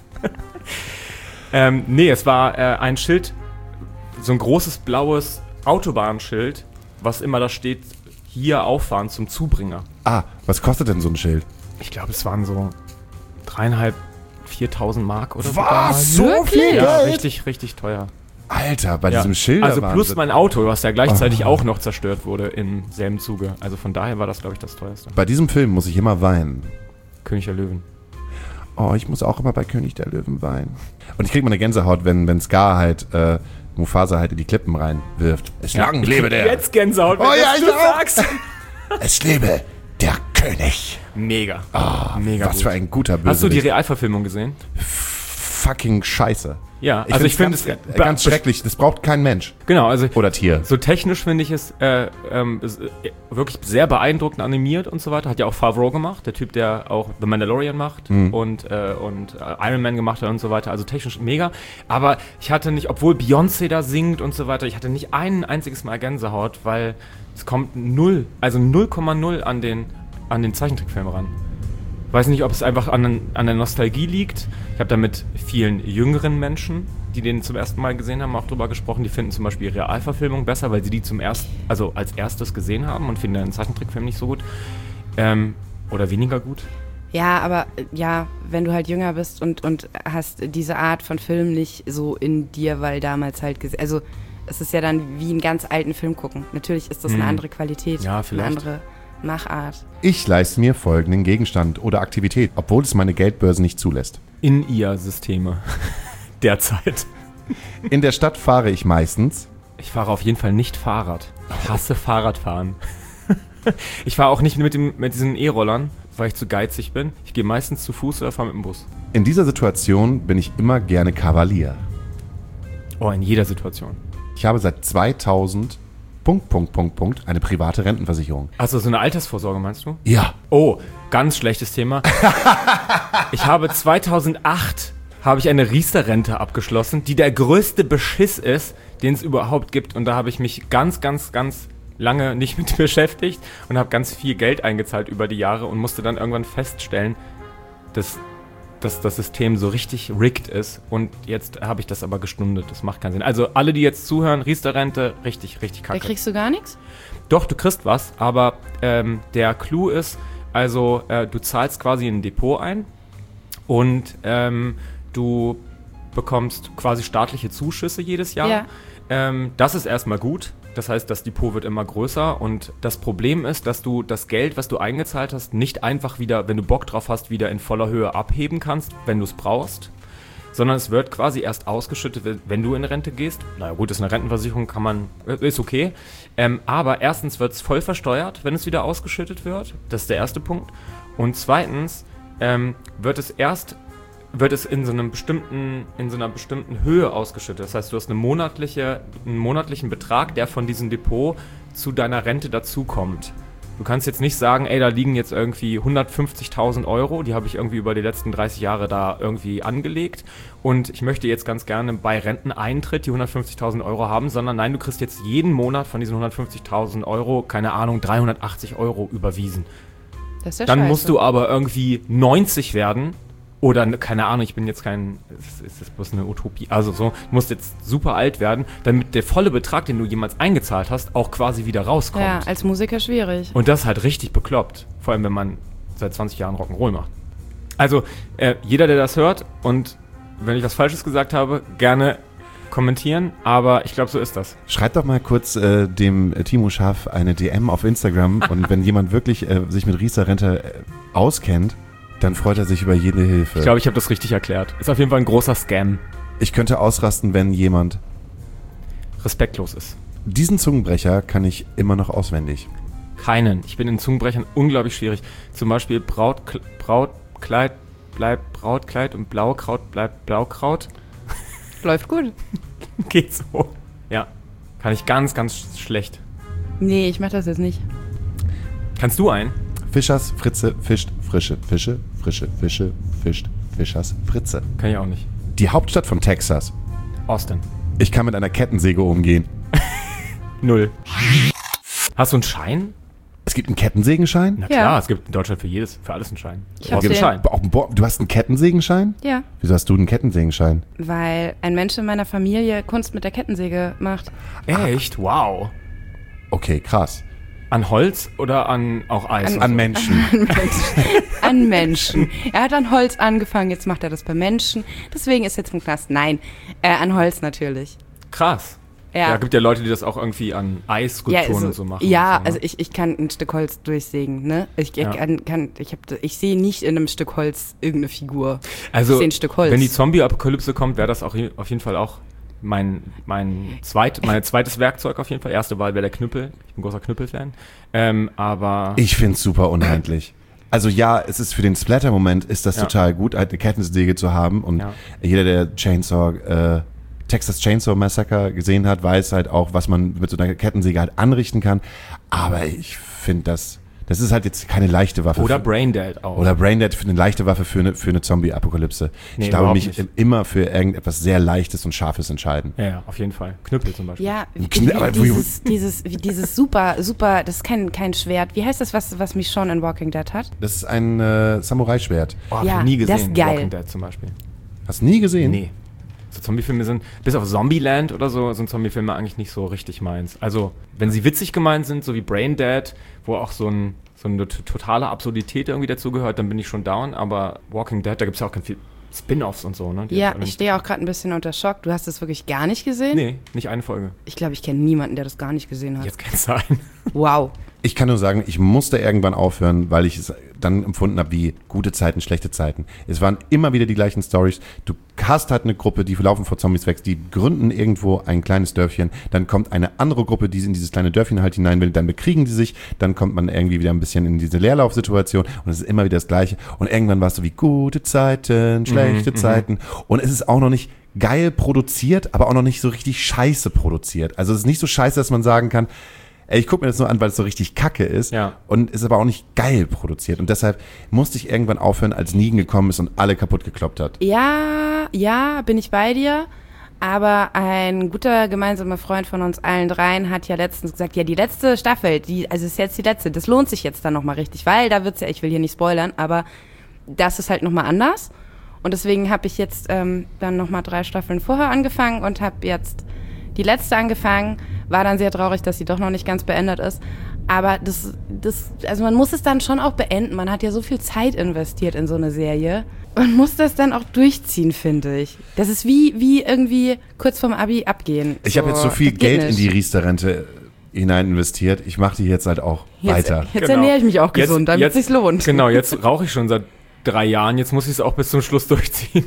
ähm, nee, es war äh, ein Schild, so ein großes blaues Autobahnschild, was immer da steht, hier auffahren zum Zubringer. Ah, was kostet denn so ein Schild? Ich glaube, es waren so dreieinhalb, viertausend Mark oder so. Was? So damals. viel Ja, Geld? richtig, richtig teuer. Alter, bei Ja. diesem Schild. Also plus mein Auto, was ja gleichzeitig Oh. auch noch zerstört wurde im selben Zuge. Also von daher war das, glaube ich, das teuerste. Bei diesem Film muss ich immer weinen. König der Löwen. Oh, ich muss auch immer bei König der Löwen weinen. Und ich krieg mal eine Gänsehaut, wenn, wenn Scar halt äh, Mufasa halt in die Klippen reinwirft. Es lang lebe der. Jetzt Gänsehaut, wenn Oh ja, das ich du auch. sagst. Es lebe der König. Mega. Oh, Mega was gut. für ein guter Bösewicht. Hast du die Realverfilmung gesehen? Fucking Scheiße. Ja, Ich also ich finde finde es ganz, ganz schrecklich. Das braucht kein Mensch. Genau, also Oder Tier. so technisch finde ich es äh, ähm, ist, äh, wirklich sehr beeindruckend animiert und so weiter. Hat ja auch Favreau gemacht, der Typ, der auch The Mandalorian macht Mhm. und, äh, und äh, Iron Man gemacht hat und so weiter. Also technisch mega. Aber ich hatte nicht, obwohl Beyoncé da singt und so weiter, ich hatte nicht ein einziges Mal Gänsehaut, weil es kommt null, also null Komma null an den, an den Zeichentrickfilm ran. Weiß nicht, ob es einfach an, an der Nostalgie liegt. Ich habe da mit vielen jüngeren Menschen, die den zum ersten Mal gesehen haben, auch drüber gesprochen. Die finden zum Beispiel Realverfilmung besser, weil sie die zum erst, also als erstes gesehen haben und finden den Zeichentrickfilm nicht so gut. Ähm, oder weniger gut. Ja, aber äh, ja, wenn du halt jünger bist und, und hast diese Art von Film nicht so in dir, weil damals halt gesehen, also es ist ja dann wie einen ganz alten Film gucken. Natürlich ist das eine Hm. andere Qualität, Ja, vielleicht. eine andere Machart. Ich leiste mir folgenden Gegenstand oder Aktivität, obwohl es meine Geldbörse nicht zulässt. In ihr Systeme. Derzeit. In der Stadt fahre ich meistens. Ich fahre auf jeden Fall nicht Fahrrad. Ich hasse Fahrradfahren. Ich fahre auch nicht mit, dem, mit diesen E-Rollern, weil ich zu geizig bin. Ich gehe meistens zu Fuß oder fahre mit dem Bus. In dieser Situation bin ich immer gerne Kavalier. Oh, in jeder Situation. Ich habe seit zweitausend Punkt, Punkt, Punkt, Punkt eine private Rentenversicherung. Also so eine Altersvorsorge meinst du? Ja. Oh, ganz schlechtes Thema. Ich habe zweitausendacht habe ich eine Riester-Rente abgeschlossen, die der größte Beschiss ist, den es überhaupt gibt. Und da habe ich mich ganz, ganz, ganz lange nicht mit beschäftigt und habe ganz viel Geld eingezahlt über die Jahre und musste dann irgendwann feststellen, dass, dass das System so richtig rigged ist. Und jetzt habe ich das aber gestundet. Das macht keinen Sinn. Also alle, die jetzt zuhören, Riester-Rente, richtig, richtig Da kacke. kriegst du gar nichts? Doch, du kriegst was, aber ähm, der Clou ist, also äh, du zahlst quasi ein Depot ein und ähm, du bekommst quasi staatliche Zuschüsse jedes Jahr. Ja. Ähm, das ist erstmal gut. Das heißt, das Depot wird immer größer und das Problem ist, dass du das Geld, was du eingezahlt hast, nicht einfach wieder, wenn du Bock drauf hast, wieder in voller Höhe abheben kannst, wenn du es brauchst, sondern es wird quasi erst ausgeschüttet, wenn du in Rente gehst. Na gut, ist eine Rentenversicherung, kann man, ist okay. Ähm, aber erstens wird es voll versteuert, wenn es wieder ausgeschüttet wird. Das ist der erste Punkt. Und zweitens ähm, wird es erst wird es in so einem bestimmten, in so einer bestimmten Höhe ausgeschüttet. Das heißt, du hast eine monatliche, einen monatlichen Betrag, der von diesem Depot zu deiner Rente dazukommt. Du kannst jetzt nicht sagen, ey, da liegen jetzt irgendwie hundertfünfzigtausend Euro, die habe ich irgendwie über die letzten dreißig Jahre da irgendwie angelegt und ich möchte jetzt ganz gerne bei Renteneintritt die hundertfünfzigtausend Euro haben, sondern nein, du kriegst jetzt jeden Monat von diesen hundertfünfzigtausend Euro, keine Ahnung, dreihundertachtzig Euro überwiesen. Das ist ja Dann scheiße. musst du aber irgendwie neunzig werden oder, keine Ahnung, ich bin jetzt kein, ist, ist das bloß eine Utopie, also so, du musst jetzt super alt werden, damit der volle Betrag, den du jemals eingezahlt hast, auch quasi wieder rauskommt. Ja, als Musiker schwierig. Und das ist halt richtig bekloppt. Vor allem, wenn man seit zwanzig Jahren Rock'n'Roll macht. Also, äh, jeder, der das hört und wenn ich was Falsches gesagt habe, gerne kommentieren, aber ich glaube, so ist das. Schreibt doch mal kurz äh, dem äh, Timo Schaff eine D M auf Instagram und wenn jemand wirklich äh, sich mit Riester-Rente äh, auskennt, dann freut er sich über jede Hilfe. Ich glaube, ich habe das richtig erklärt. Ist auf jeden Fall ein großer Scam. Ich könnte ausrasten, wenn jemand... Respektlos ist. Diesen Zungenbrecher kann ich immer noch auswendig. Keinen. Ich bin in Zungenbrechern unglaublich schwierig. Zum Beispiel Braut, Brautkleid bleibt Brautkleid und Blaukraut bleibt Blaukraut. Läuft gut. Geht so. Ja. Kann ich ganz, ganz schlecht. Nee, ich mach das jetzt nicht. Kannst du einen? Fischers Fritze fischt frische Fische, frische Fische fischt Fischers Fritze. Kann ich auch nicht. Die Hauptstadt von Texas. Austin. Ich kann mit einer Kettensäge umgehen. Null. Hast du einen Schein? Es gibt einen Kettensägenschein? Na Ja. klar, es gibt in Deutschland für jedes, für alles einen Schein. Ich Du hab brauchst einen den. Schein. Auch ein Bo- Du hast einen Kettensägenschein? Ja. Wieso hast du einen Kettensägenschein? Weil ein Mensch in meiner Familie Kunst mit der Kettensäge macht. Echt? Wow. Okay, krass. An Holz oder an auch Eis? An- An Menschen. An Menschen. Er hat an Holz angefangen, jetzt macht er das bei Menschen. Deswegen ist er jetzt im Knast. Nein, äh, an Holz natürlich. Krass. Ja. Ja, gibt ja Leute, die das auch irgendwie an Eisskulpturen Ja, also, und so machen. ja, und so, ne? also ich, ich kann ein Stück Holz durchsägen, ne? Ich, ich Ja. kann, kann ich hab, ich sehe nicht in einem Stück Holz irgendeine Figur. Also, ich sehe ein Stück Holz. wenn die Zombie-Apokalypse kommt, wäre das auch je- auf jeden Fall auch mein, mein, zweit, mein zweites Werkzeug auf jeden Fall. Erste Wahl wäre der Knüppel. Ich bin großer Knüppel-Fan. Ähm, aber Ich finde es super unhandlich. Also ja, es ist für den Splatter-Moment ist das Ja. total gut, halt eine Kettensäge zu haben. Und Ja. jeder, der Chainsaw, äh, Texas Chainsaw Massacre gesehen hat, weiß halt auch, was man mit so einer Kettensäge halt anrichten kann. Aber ich finde das, das ist halt jetzt keine leichte Waffe. oder für, Braindead auch. oder Braindead für eine leichte Waffe für eine, für eine Zombie-Apokalypse. Nee, ich glaube, überhaupt mich nicht. immer für irgendetwas sehr Leichtes und Scharfes entscheiden. Ja, ja, auf jeden Fall. Knüppel zum Beispiel. Ja, Ein Knie- aber wo- dieses, dieses, wie dieses super, super, das ist kein, kein Schwert. Wie heißt das, was, was mich schon in Walking Dead hat? Das ist ein äh, Samurai-Schwert. Oh, hab Ja, ich nie gesehen. das ist geil. Walking Dead zum Beispiel. Hast du nie gesehen? Nee. So Zombiefilme sind, bis auf Zombieland oder so, sind Zombiefilme eigentlich nicht so richtig meins. Also, wenn sie witzig gemeint sind, so wie Braindead, wo auch so, ein, so eine t- totale Absurdität irgendwie dazugehört, dann bin ich schon down. Aber Walking Dead, da gibt es ja auch ganz viel Spin-Offs und so, ne? Die Ja, jetzt alle ich nicht- stehe auch gerade ein bisschen unter Schock. Du hast das wirklich gar nicht gesehen? Nee, nicht eine Folge. Ich glaube, ich kenne niemanden, der das gar nicht gesehen hat. Jetzt kann es sein. Wow. Ich kann nur sagen, ich musste irgendwann aufhören, weil ich es dann empfunden habe wie gute Zeiten, schlechte Zeiten. Es waren immer wieder die gleichen Stories. Du hast halt eine Gruppe, die laufen vor Zombies weg, die gründen irgendwo ein kleines Dörfchen, dann kommt eine andere Gruppe, die in dieses kleine Dörfchen halt hinein will, dann bekriegen die sich, dann kommt man irgendwie wieder ein bisschen in diese Leerlaufsituation und es ist immer wieder das Gleiche. Und irgendwann war es so wie gute Zeiten, schlechte Mhm, Zeiten. Und es ist auch noch nicht geil produziert, aber auch noch nicht so richtig scheiße produziert. Also es ist nicht so scheiße, dass man sagen kann, ey, ich gucke mir das nur an, weil es so richtig kacke ist Ja. und ist aber auch nicht geil produziert. Und deshalb musste ich irgendwann aufhören, als Negan gekommen ist und alle kaputt gekloppt hat. Ja, ja, bin ich bei dir. Aber ein guter gemeinsamer Freund von uns allen dreien hat ja letztens gesagt, ja, die letzte Staffel, die, also ist jetzt die letzte, das lohnt sich jetzt dann nochmal richtig, weil da wird's ja, ich will hier nicht spoilern, aber das ist halt nochmal anders. Und deswegen habe ich jetzt ähm, dann nochmal drei Staffeln vorher angefangen und habe jetzt die letzte angefangen. War dann sehr traurig, dass sie doch noch nicht ganz beendet ist. Aber das, das, also man muss es dann schon auch beenden. Man hat ja so viel Zeit investiert in so eine Serie. Man muss das dann auch durchziehen, finde ich. Das ist wie, wie irgendwie kurz vorm Abi abgehen. Ich habe jetzt so viel das geht Geld in nicht. die Riester-Rente hinein investiert. Ich mache die jetzt halt auch Jetzt, weiter. jetzt Genau. ernähre ich mich auch Jetzt- gesund, damit es jetzt- sich lohnt. Genau, jetzt rauche ich schon seit drei Jahren, jetzt muss ich es auch bis zum Schluss durchziehen.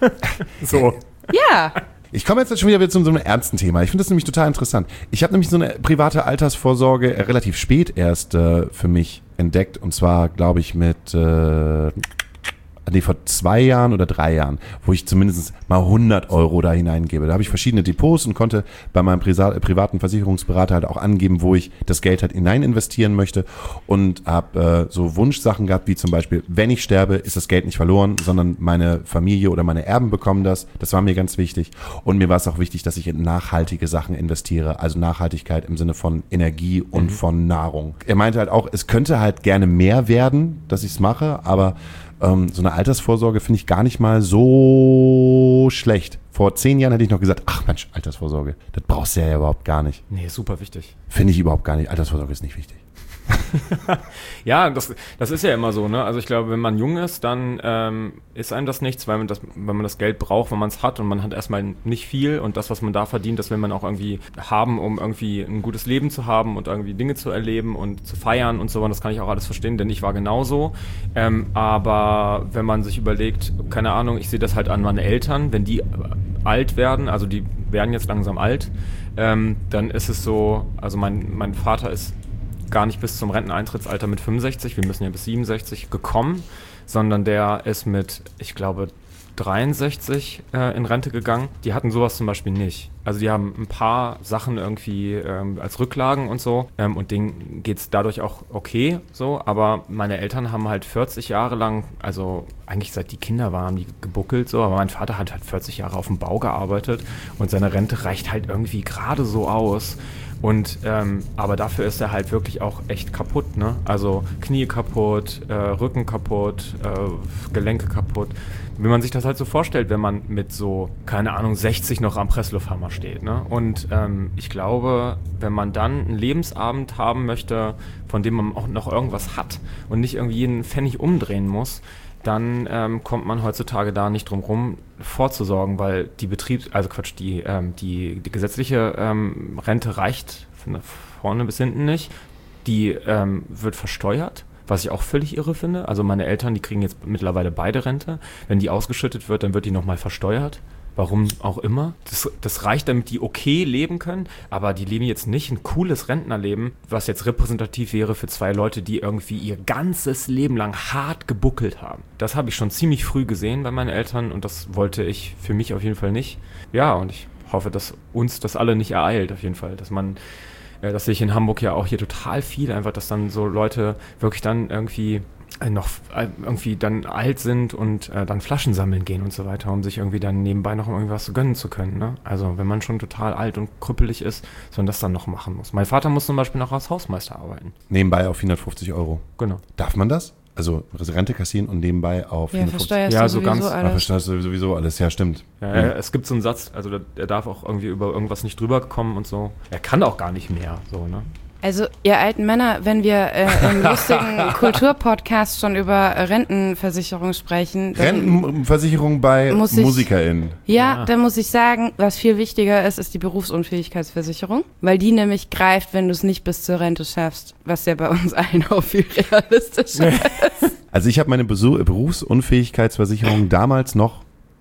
So. Ja. Ich komme jetzt schon wieder zu so einem ernsten Thema. Ich finde das nämlich total interessant. Ich habe nämlich so eine private Altersvorsorge äh, relativ spät erst äh, für mich entdeckt. Und zwar, glaube ich, mit äh, nee, vor zwei Jahren oder drei Jahren, wo ich zumindest mal hundert Euro da hineingebe. Da habe ich verschiedene Depots und konnte bei meinem Prisa- privaten Versicherungsberater halt auch angeben, wo ich das Geld halt hinein investieren möchte und habe äh, so Wunschsachen gehabt, wie zum Beispiel, wenn ich sterbe, ist das Geld nicht verloren, sondern meine Familie oder meine Erben bekommen das. Das war mir ganz wichtig. Und mir war es auch wichtig, dass ich in nachhaltige Sachen investiere, also Nachhaltigkeit im Sinne von Energie und von Nahrung. Er meinte halt auch, es könnte halt gerne mehr werden, dass ich es mache, aber ähm, so eine Altersvorsorge finde ich gar nicht mal so schlecht. Vor zehn Jahren hätte ich noch gesagt, ach Mensch, Altersvorsorge, das brauchst du ja überhaupt gar nicht. Nee, super wichtig. Finde ich überhaupt gar nicht. Altersvorsorge ist nicht wichtig. Ja, das, das ist ja immer so, ne? Also ich glaube, wenn man jung ist, dann ähm, ist einem das nichts, weil man das, wenn man das Geld braucht, wenn man es hat und man hat erstmal nicht viel und das, was man da verdient, das will man auch irgendwie haben, um irgendwie ein gutes Leben zu haben und irgendwie Dinge zu erleben und zu feiern und so. Und das kann ich auch alles verstehen, denn ich war genauso. Ähm, aber wenn man sich überlegt, keine Ahnung, ich sehe das halt an meine Eltern, wenn die äh, alt werden, also die werden jetzt langsam alt, ähm, dann ist es so, also mein, mein Vater ist gar nicht bis zum Renteneintrittsalter mit fünfundsechzig, wir müssen ja bis siebenundsechzig gekommen, sondern der ist mit, ich glaube, dreiundsechzig äh, in Rente gegangen. Die hatten sowas zum Beispiel nicht. Also die haben ein paar Sachen irgendwie ähm, als Rücklagen und so ähm, und denen geht's dadurch auch okay so, aber meine Eltern haben halt vierzig Jahre lang, also eigentlich seit die Kinder waren, haben die gebuckelt so, aber mein Vater hat halt vierzig Jahre auf dem Bau gearbeitet und seine Rente reicht halt irgendwie gerade so aus. Und ähm, aber dafür ist er halt wirklich auch echt kaputt, ne? Also Knie kaputt, äh, Rücken kaputt, äh, Gelenke kaputt. Wenn man sich das halt so vorstellt, wenn man mit so, keine Ahnung, sechzig noch am Presslufthammer steht, ne? Und ähm, ich glaube, wenn man dann einen Lebensabend haben möchte, von dem man auch noch irgendwas hat und nicht irgendwie jeden Pfennig umdrehen muss, dann ähm, kommt man heutzutage da nicht drum rum, vorzusorgen, weil die Betriebs-, also Quatsch, die, ähm, die, die gesetzliche ähm, Rente reicht von vorne bis hinten nicht. Die ähm, wird versteuert, was ich auch völlig irre finde. Also meine Eltern, die kriegen jetzt mittlerweile beide Rente. Wenn die ausgeschüttet wird, dann wird die nochmal versteuert. Warum auch immer. Das, das reicht, damit die okay leben können, aber die leben jetzt nicht ein cooles Rentnerleben, was jetzt repräsentativ wäre für zwei Leute, die irgendwie ihr ganzes Leben lang hart gebuckelt haben. Das habe ich schon ziemlich früh gesehen bei meinen Eltern und das wollte ich für mich auf jeden Fall nicht. Ja, und ich hoffe, dass uns das alle nicht ereilt, auf jeden Fall. Dass man, äh, das sehe ich in Hamburg ja auch hier total viel, einfach, dass dann so Leute wirklich dann irgendwie noch irgendwie dann alt sind und äh, dann Flaschen sammeln gehen und so weiter, um sich irgendwie dann nebenbei noch irgendwas gönnen zu können. Ne? Also wenn man schon total alt und krüppelig ist, sondern das dann noch machen muss. Mein Vater muss zum Beispiel noch als Hausmeister arbeiten. Nebenbei auf hundertfünfzig Euro. Genau. Darf man das? Also Rente kassieren und nebenbei auf Ja, hundertfünfzig? versteuerst Ja, du so sowieso ganz- alles. Ah, verstehst du sowieso alles, ja, stimmt. Ja, Mhm. er, es gibt so einen Satz, also der, der darf auch irgendwie über irgendwas nicht drüber kommen und so. Er kann auch gar nicht mehr, so, ne? Also, ihr alten Männer, wenn wir äh, im lustigen Kulturpodcast schon über äh, Rentenversicherung sprechen, dann, Rentenversicherung bei Muss ich- MusikerInnen. ja, Ja. dann muss ich sagen, was viel wichtiger ist, ist die Berufsunfähigkeitsversicherung, weil die nämlich greift, wenn du es nicht bis zur Rente schaffst, was ja bei uns allen auch viel realistischer ist. Also ich habe meine Besu- Berufsunfähigkeitsversicherung damals noch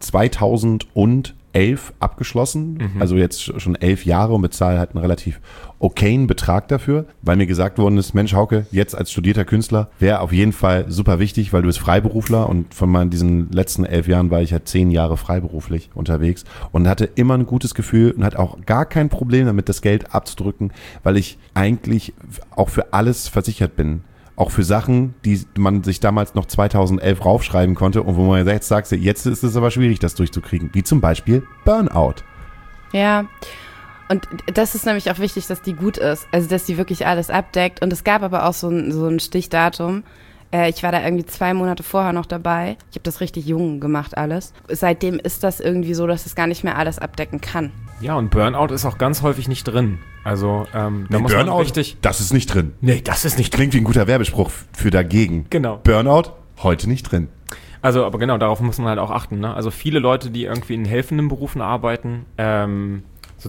zweitausendelf abgeschlossen, Mhm. also jetzt schon elf Jahre und bezahle halt einen relativ okayen Betrag dafür, weil mir gesagt worden ist, Mensch Hauke, jetzt als studierter Künstler wäre auf jeden Fall super wichtig, weil du bist Freiberufler und von meinen diesen letzten elf Jahren war ich halt zehn Jahre freiberuflich unterwegs und hatte immer ein gutes Gefühl und hatte auch gar kein Problem damit, das Geld abzudrücken, weil ich eigentlich auch für alles versichert bin. Auch für Sachen, die man sich damals noch zweitausendelf raufschreiben konnte und wo man jetzt sagt, jetzt ist es aber schwierig, das durchzukriegen. Wie zum Beispiel Burnout. Ja, und das ist nämlich auch wichtig, dass die gut ist, also dass die wirklich alles abdeckt. Und es gab aber auch so ein, so ein Stichdatum. Äh, ich war da irgendwie zwei Monate vorher noch dabei. Ich habe das richtig jung gemacht alles. Seitdem ist das irgendwie so, dass es gar nicht mehr alles abdecken kann. Ja, und Burnout ist auch ganz häufig nicht drin. Also, ähm, da Nee, muss Burnout, man richtig... das ist nicht drin. Nee, das ist nicht drin. Klingt wie ein guter Werbespruch für dagegen. Genau. Burnout, heute nicht drin. Also, aber genau, darauf muss man halt auch achten. Ne? Also viele Leute, die irgendwie in helfenden Berufen arbeiten, ähm,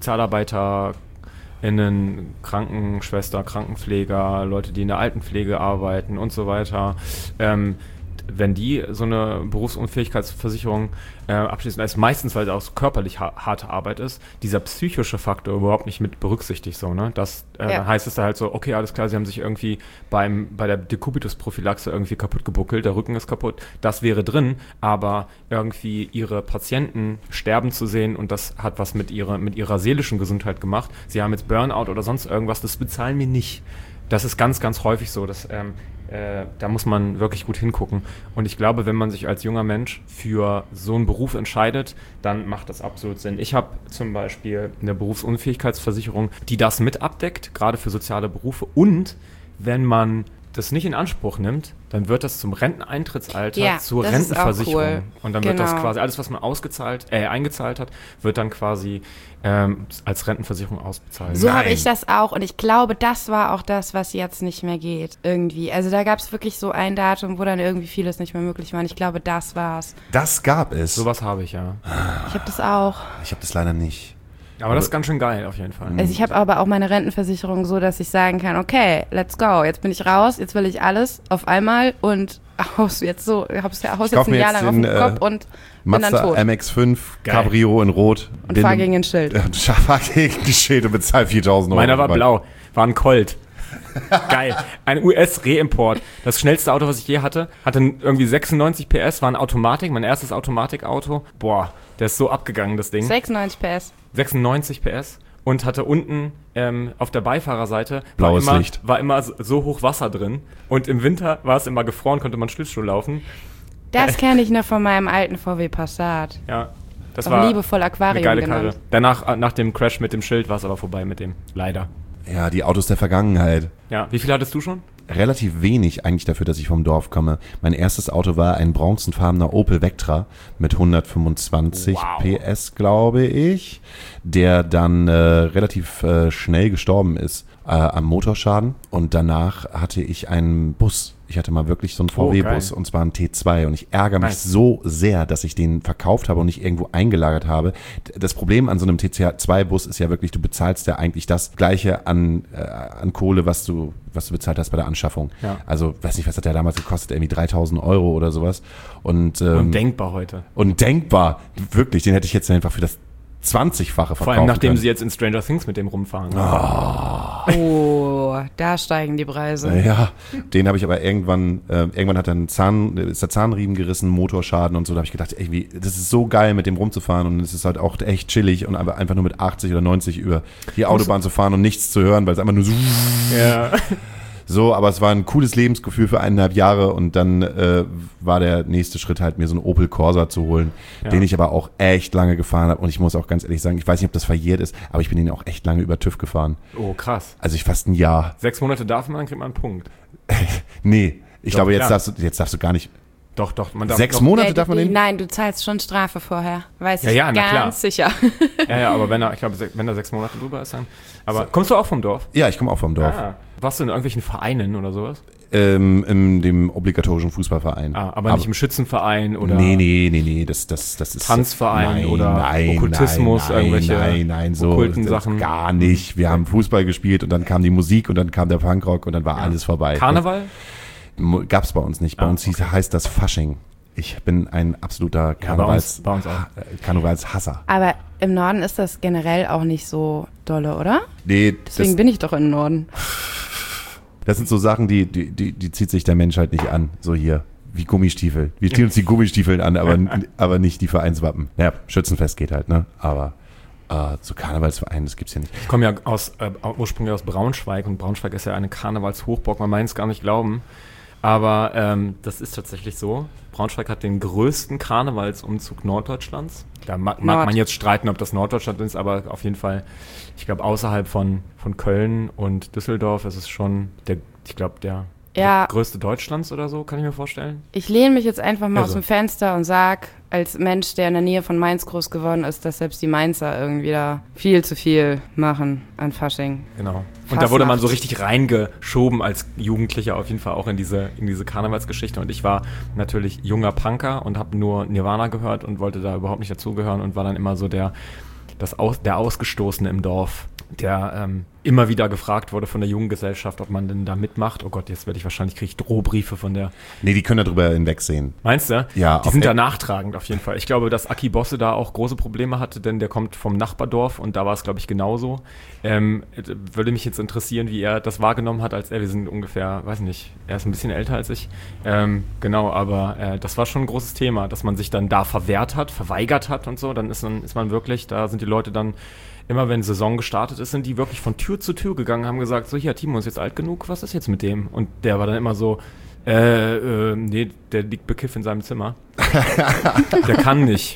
SozialarbeiterInnen, Krankenschwester, Krankenpfleger, Leute, die in der Altenpflege arbeiten und so weiter, ähm, wenn die so eine Berufsunfähigkeitsversicherung äh, abschließen, ist meistens, weil es auch so körperlich ha- harte Arbeit ist, dieser psychische Faktor überhaupt nicht mit berücksichtigt. So, ne? Das äh, Ja. dann heißt es da halt so, okay, alles klar, sie haben sich irgendwie beim, bei der Dekubitus-Prophylaxe irgendwie kaputt gebuckelt, der Rücken ist kaputt, das wäre drin, aber irgendwie ihre Patienten sterben zu sehen und das hat was mit ihrer, mit ihrer seelischen Gesundheit gemacht. Sie haben jetzt Burnout oder sonst irgendwas, das bezahlen wir nicht. Das ist ganz, ganz häufig so, dass ähm, äh, da muss man wirklich gut hingucken. Und ich glaube, wenn man sich als junger Mensch für so einen Beruf entscheidet, dann macht das absolut Sinn. Ich habe zum Beispiel eine Berufsunfähigkeitsversicherung, die das mit abdeckt, gerade für soziale Berufe. Und wenn man das nicht in Anspruch nimmt, dann wird das zum Renteneintrittsalter Ja, zur das ist auch Rentenversicherung. cool. Und dann wird das Genau. quasi, alles, was man ausgezahlt, äh, eingezahlt hat, wird dann quasi ähm, als Rentenversicherung ausbezahlt. So Nein. habe ich das auch und ich glaube, das war auch das, was jetzt nicht mehr geht, irgendwie. Also da gab es wirklich so ein Datum, wo dann irgendwie vieles nicht mehr möglich war und ich glaube, das war's. Das gab es. Sowas habe ich, ja. Ich habe das auch. Ich habe das leider nicht. Aber das ist ganz schön geil, auf jeden Fall. Also ich habe aber auch meine Rentenversicherung so, dass ich sagen kann, okay, let's go, jetzt bin ich raus, jetzt will ich alles auf einmal und haus jetzt so, haus, haus jetzt kauf ein mir Jahr jetzt lang auf den, den äh, Kopf und bin dann Mazda tot. M X fünf, Geil. Cabrio in Rot. Und fahr gegen ein Schild. Und fahr gegen ein Schild und bezahl viertausend Euro. Meiner war blau, war ein Colt. Geil. Ein U S-Reimport. Das schnellste Auto, was ich je hatte, hatte irgendwie sechsundneunzig P S, war ein Automatik, mein erstes Automatikauto. Boah, der ist so abgegangen, das Ding. sechsundneunzig P S. sechsundneunzig P S und hatte unten ähm, auf der Beifahrerseite Blaues war immer, Licht. war immer so, so hoch Wasser drin und im Winter war es immer gefroren, konnte man Schlittschuh laufen. Das kenne ich noch von meinem alten V W Passat. Ja, das Auch war liebevoll eine Aquarium geile genannt. Karre. Danach, äh, nach dem Crash mit dem Schild, war es aber vorbei mit dem. Leider. Ja, die Autos der Vergangenheit. Ja, wie viel hattest du schon? Relativ wenig eigentlich dafür, dass ich vom Dorf komme. Mein erstes Auto war ein bronzenfarbener Opel Vectra mit hundertfünfundzwanzig Wow. P S, glaube ich, der dann äh, relativ äh, schnell gestorben ist äh, am Motorschaden. Und danach hatte ich einen Bus. Ich hatte mal wirklich so einen V W-Bus geil. und zwar einen T zwei und ich ärgere mich Nice. so sehr, dass ich den verkauft habe und nicht irgendwo eingelagert habe. Das Problem an so einem T zwei-Bus ist ja wirklich, du bezahlst ja eigentlich das Gleiche an, äh, an Kohle, was du, was du bezahlt hast bei der Anschaffung. Ja. Also, weiß nicht, was hat der damals gekostet, irgendwie dreitausend Euro oder sowas. Und, ähm, Undenkbar heute. undenkbar, wirklich, den hätte ich jetzt einfach für das zwanzigfache verkaufen Vor allem, nachdem können. sie jetzt in Stranger Things mit dem rumfahren. Oh, da steigen die Preise. Ja, den habe ich aber irgendwann, äh, irgendwann hat er einen Zahn, ist der Zahnriemen gerissen, Motorschaden und so. Da habe ich gedacht, irgendwie, das ist so geil, mit dem rumzufahren und es ist halt auch echt chillig und aber einfach nur mit achtzig oder neunzig über die Autobahn zu fahren und nichts zu hören, weil es einfach nur so, Ja. so, aber es war ein cooles Lebensgefühl für eineinhalb Jahre und dann äh, war der nächste Schritt halt, mir so einen Opel Corsa zu holen, Ja. den ich aber auch echt lange gefahren habe und ich muss auch ganz ehrlich sagen, ich weiß nicht, ob das verjährt ist, aber ich bin ihn auch echt lange über TÜV gefahren. Oh, krass. Also ich fast ein Jahr. Sechs Monate darf man, dann kriegt man einen Punkt. Nee, ich Doch, glaube, jetzt klar. darfst, du, jetzt darfst du gar nicht. Doch, doch. Man darf Sechs doch, Monate Nee, darf man die- den? Nein, du zahlst schon Strafe vorher. Weiß Ja, ich ja, na ganz klar. sicher. Ja, ja, aber wenn er, ich glaube, se- wenn da sechs Monate drüber ist, dann. Aber kommst du auch vom Dorf? Ja, ich komme auch vom Dorf. Ah. Warst du in irgendwelchen Vereinen oder sowas? Ähm, in dem obligatorischen Fußballverein. Ah, aber, nicht im Schützenverein oder Nee, nee, nee, nee, das, das, das ist. Tanzverein nein, oder nein, Okkultismus, nein, irgendwelche Nein, nein, so. okkulten das- Sachen? Gar nicht. Wir haben Fußball gespielt und dann kam die Musik und dann kam der Punkrock und dann war alles vorbei. Karneval? Mo- Gab's bei uns nicht. Bei Ah, uns hieß, heißt das Fasching. Ich bin ein absoluter Ja, bei uns, Karnevals, bei uns auch. äh, Karnevalshasser. Aber im Norden ist das generell auch nicht so dolle, oder? Nee, Deswegen das, bin ich doch im Norden. das sind so Sachen, die, die, die, die zieht sich der Mensch halt nicht an. So hier. Wie Gummistiefel. Wir ziehen uns die Gummistiefeln an, aber, aber nicht die Vereinswappen. Ja, Schützenfest geht halt, ne? Aber äh, so Karnevalsverein, das gibt's hier nicht. Ich komme ja aus, äh, ursprünglich aus Braunschweig und Braunschweig ist ja eine Karnevalshochburg, man meint es gar nicht glauben. Aber ähm, das ist tatsächlich so. Braunschweig hat den größten Karnevalsumzug Norddeutschlands. Da mag, mag Nord. man jetzt streiten, ob das Norddeutschland ist, aber auf jeden Fall, ich glaube, außerhalb von, von Köln und Düsseldorf ist es schon der, ich glaube, der Ja. größte Deutschlands oder so, kann ich mir vorstellen. Ich lehne mich jetzt einfach mal Also. aus dem Fenster und sag, als Mensch, der in der Nähe von Mainz groß geworden ist, dass selbst die Mainzer irgendwie da viel zu viel machen an Fasching. Genau. Und da wurde man so Fastnacht. richtig reingeschoben als Jugendlicher auf jeden Fall auch in diese, in diese Karnevalsgeschichte. Und ich war natürlich junger Punker und habe nur Nirvana gehört und wollte da überhaupt nicht dazugehören und war dann immer so der, das Aus, der Ausgestoßene im Dorf, der ähm, immer wieder gefragt wurde von der Jugendgesellschaft, ob man denn da mitmacht. Oh Gott, jetzt werde ich wahrscheinlich, kriege ich Drohbriefe von der. Nee, die können darüber hinwegsehen. Meinst du? Ja, Die auf sind e- da nachtragend auf jeden Fall. Ich glaube, dass Aki Bosse da auch große Probleme hatte, denn der kommt vom Nachbardorf und da war es, glaube ich, genauso. Ähm, würde mich jetzt interessieren, wie er das wahrgenommen hat, als er, wir sind ungefähr, weiß nicht, er ist ein bisschen älter als ich. Ähm, genau, aber äh, das war schon ein großes Thema, dass man sich dann da verwehrt hat, verweigert hat und so. Dann ist, dann ist man wirklich, da sind die Leute dann, immer wenn Saison gestartet ist, sind die wirklich von Tür zu Tür gegangen, haben gesagt, so hier, Timo ist jetzt alt genug, was ist jetzt mit dem? Und der war dann immer so, äh, äh, nee, der liegt bekifft in seinem Zimmer. Der kann nicht.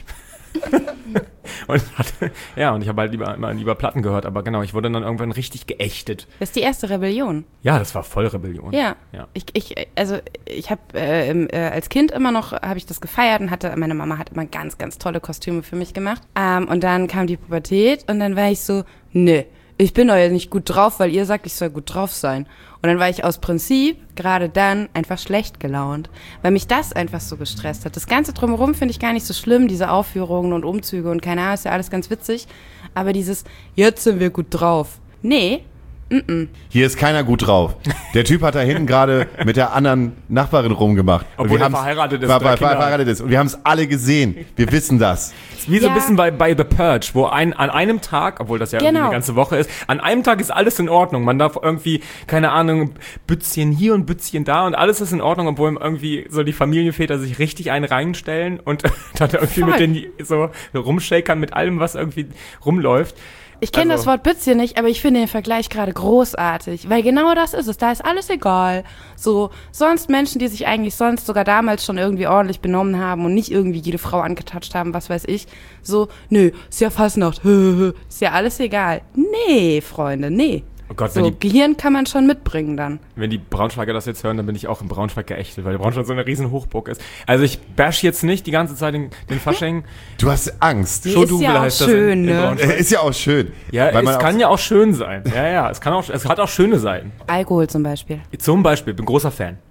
Und hatte, ja, und ich habe halt lieber, immer lieber Platten gehört, aber genau, ich wurde dann irgendwann richtig geächtet. Das ist die erste Rebellion. Ja, das war voll Rebellion. Ja. Ja. Ich, ich, also ich habe äh, im, äh, als Kind immer noch, habe ich das gefeiert und hatte, meine Mama hat immer ganz, ganz tolle Kostüme für mich gemacht. Ähm, und dann kam die Pubertät und dann war ich so, nee, ich bin doch jetzt nicht gut drauf, weil ihr sagt, ich soll gut drauf sein. Und dann war ich aus Prinzip gerade dann einfach schlecht gelaunt, weil mich das einfach so gestresst hat. Das Ganze drumherum finde ich gar nicht so schlimm, diese Aufführungen und Umzüge und keine Ahnung, ist ja alles ganz witzig. Aber dieses, jetzt sind wir gut drauf. Nee, Hier ist keiner gut drauf. Der Typ hat da hinten gerade mit der anderen Nachbarin rumgemacht. Und Obwohl wir er haben's- verheiratet ist, War, drei war, Kinder hat. verheiratet ist. Und wir haben es alle gesehen. Wir wissen das. Wie so ein Ja. bisschen bei, bei The Purge, wo ein, an einem Tag, obwohl das ja irgendwie Genau. eine ganze Woche ist, an einem Tag ist alles in Ordnung. Man darf irgendwie, keine Ahnung, Bützchen hier und Bützchen da und alles ist in Ordnung, obwohl irgendwie so die Familienväter sich richtig einen reinstellen und dann irgendwie Voll. mit den so rumshakern mit allem, was irgendwie rumläuft. Ich kenne Also- das Wort Bützchen nicht, aber ich finde den Vergleich gerade großartig, weil genau das ist es. Da ist alles egal. So, sonst Menschen, die sich eigentlich sonst sogar damals schon irgendwie ordentlich benommen haben und nicht irgendwie jede Frau angetatscht haben, was weiß ich. So, nö, ist ja Fastnacht, ist ja alles egal. Nee, Freunde, nee. Oh Gott, wenn So, die, Gehirn kann man schon mitbringen dann. wenn die Braunschweiger das jetzt hören, dann bin ich auch in Braunschweig geächtet, weil Braunschweig so eine riesen Hochburg ist. Also ich bash jetzt nicht die ganze Zeit den, den Fasching. Du hast Angst. Nee, ist Schodubel ja auch heißt schön, das in, in ne? Braunschweig. Ist ja auch schön. Ja, Weil man es auch- kann ja auch schön sein. Ja, ja, es kann auch, es hat auch schöne Seiten. Alkohol zum Beispiel. Zum Beispiel, bin großer Fan.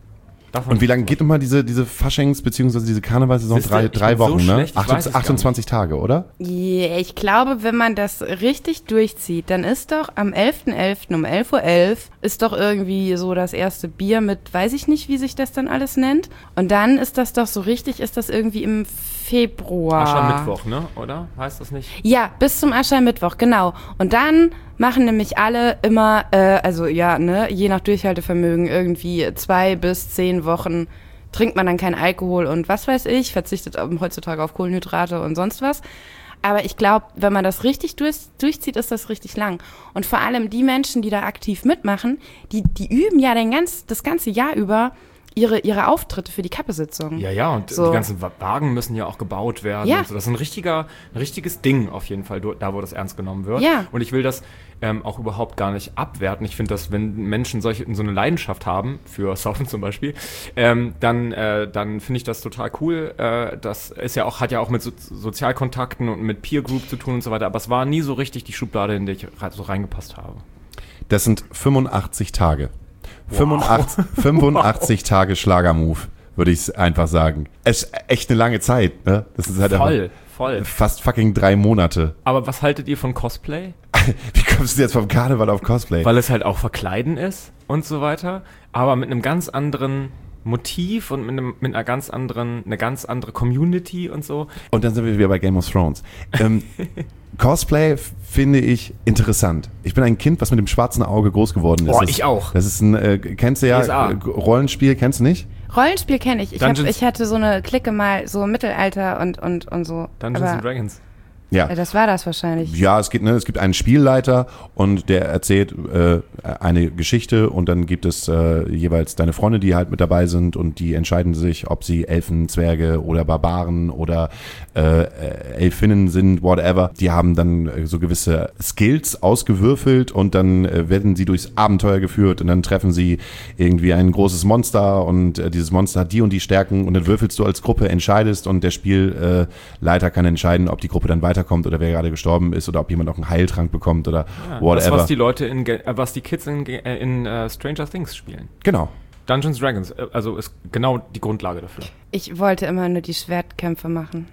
Davon Und wie lange geht nochmal diese, diese Faschings- bzw. diese Karnevalsaison? Siehste, Drei, ich drei bin so Wochen, ne? schlecht, ich weiß es gar nicht. achtundzwanzig Tage, oder? Yeah, ich glaube, wenn man das richtig durchzieht, dann ist doch am elften elften um elf Uhr elf ist doch irgendwie so das erste Bier mit, weiß ich nicht, wie sich das dann alles nennt. Und dann ist das doch so richtig, ist das irgendwie im Februar. Aschermittwoch, ne? Oder? Heißt das nicht? Ja, bis zum Aschermittwoch, genau. Und dann machen nämlich alle immer, äh, also ja, ne, je nach Durchhaltevermögen irgendwie zwei bis zehn Wochen trinkt man dann keinen Alkohol und was weiß ich, verzichtet heutzutage auf Kohlenhydrate und sonst was. Aber ich glaube, wenn man das richtig durch, durchzieht, ist das richtig lang. Und vor allem die Menschen, die da aktiv mitmachen, die, die üben ja den ganz, das ganze Jahr über ihre, ihre Auftritte für die Kappesitzung. Ja, ja, und So. die ganzen Wa- Wagen müssen ja auch gebaut werden. Ja. Und so. Das ist ein, richtiger, ein richtiges Ding auf jeden Fall, do- da wo das ernst genommen wird. Ja. Und ich will das ähm, auch überhaupt gar nicht abwerten. Ich finde, dass wenn Menschen solche, so eine Leidenschaft haben, für Saufen zum Beispiel, ähm, dann, äh, dann finde ich das total cool. Äh, das ist ja auch, hat ja auch mit so, Sozialkontakten und mit Peer Group zu tun und so weiter. Aber es war nie so richtig die Schublade, in die ich re- so reingepasst habe. Das sind fünfundachtzig Tage. fünfundachtzig, fünfundachtzig Tage Schlagermove, würde ich einfach sagen. Es ist echt eine lange Zeit, ne? Das ist halt Voll, voll. einfach fast fucking drei Monate. Aber was haltet ihr von Cosplay? Wie kommst du jetzt vom Karneval auf Cosplay? Weil es halt auch Verkleiden ist und so weiter, aber mit einem ganz anderen Motiv und mit, einem, mit einer ganz anderen, eine ganz andere Community und so. Und dann sind wir wieder bei Game of Thrones. Ähm, Cosplay f- finde ich interessant. Ich bin ein Kind, was mit dem schwarzen Auge groß geworden ist. Oh, das, ich auch. Das ist ein, äh, kennst du ja, P S A. äh, Rollenspiel, kennst du nicht? Rollenspiel kenne ich. Ich, hab, Dungeons- ich hatte so eine Clique mal, so Mittelalter und, und, und so. Dungeons Aber and Dragons. Ja. äh, das war das wahrscheinlich. Ja, es gibt, ne, es gibt einen Spielleiter und der erzählt äh, eine Geschichte und dann gibt es äh, jeweils deine Freunde, die halt mit dabei sind und die entscheiden sich, ob sie Elfen, Zwerge oder Barbaren oder äh, Elfinnen sind, whatever. Die haben dann äh, so gewisse Skills ausgewürfelt und dann äh, werden sie durchs Abenteuer geführt und dann treffen sie irgendwie ein großes Monster und äh, dieses Monster hat die und die Stärken und dann würfelst du als Gruppe, entscheidest und der Spielleiter kann entscheiden, ob die Gruppe dann weiterkommt oder wer gerade gestorben ist oder ob jemand noch einen Heiltrank bekommt oder Ja, whatever. das, was die Leute in, Ge- äh, was die Kids in, Ge- äh, in äh, Stranger Things spielen. Genau. Dungeons Dragons, äh, also ist genau die Grundlage dafür. Ich wollte immer nur die Schwertkämpfe machen.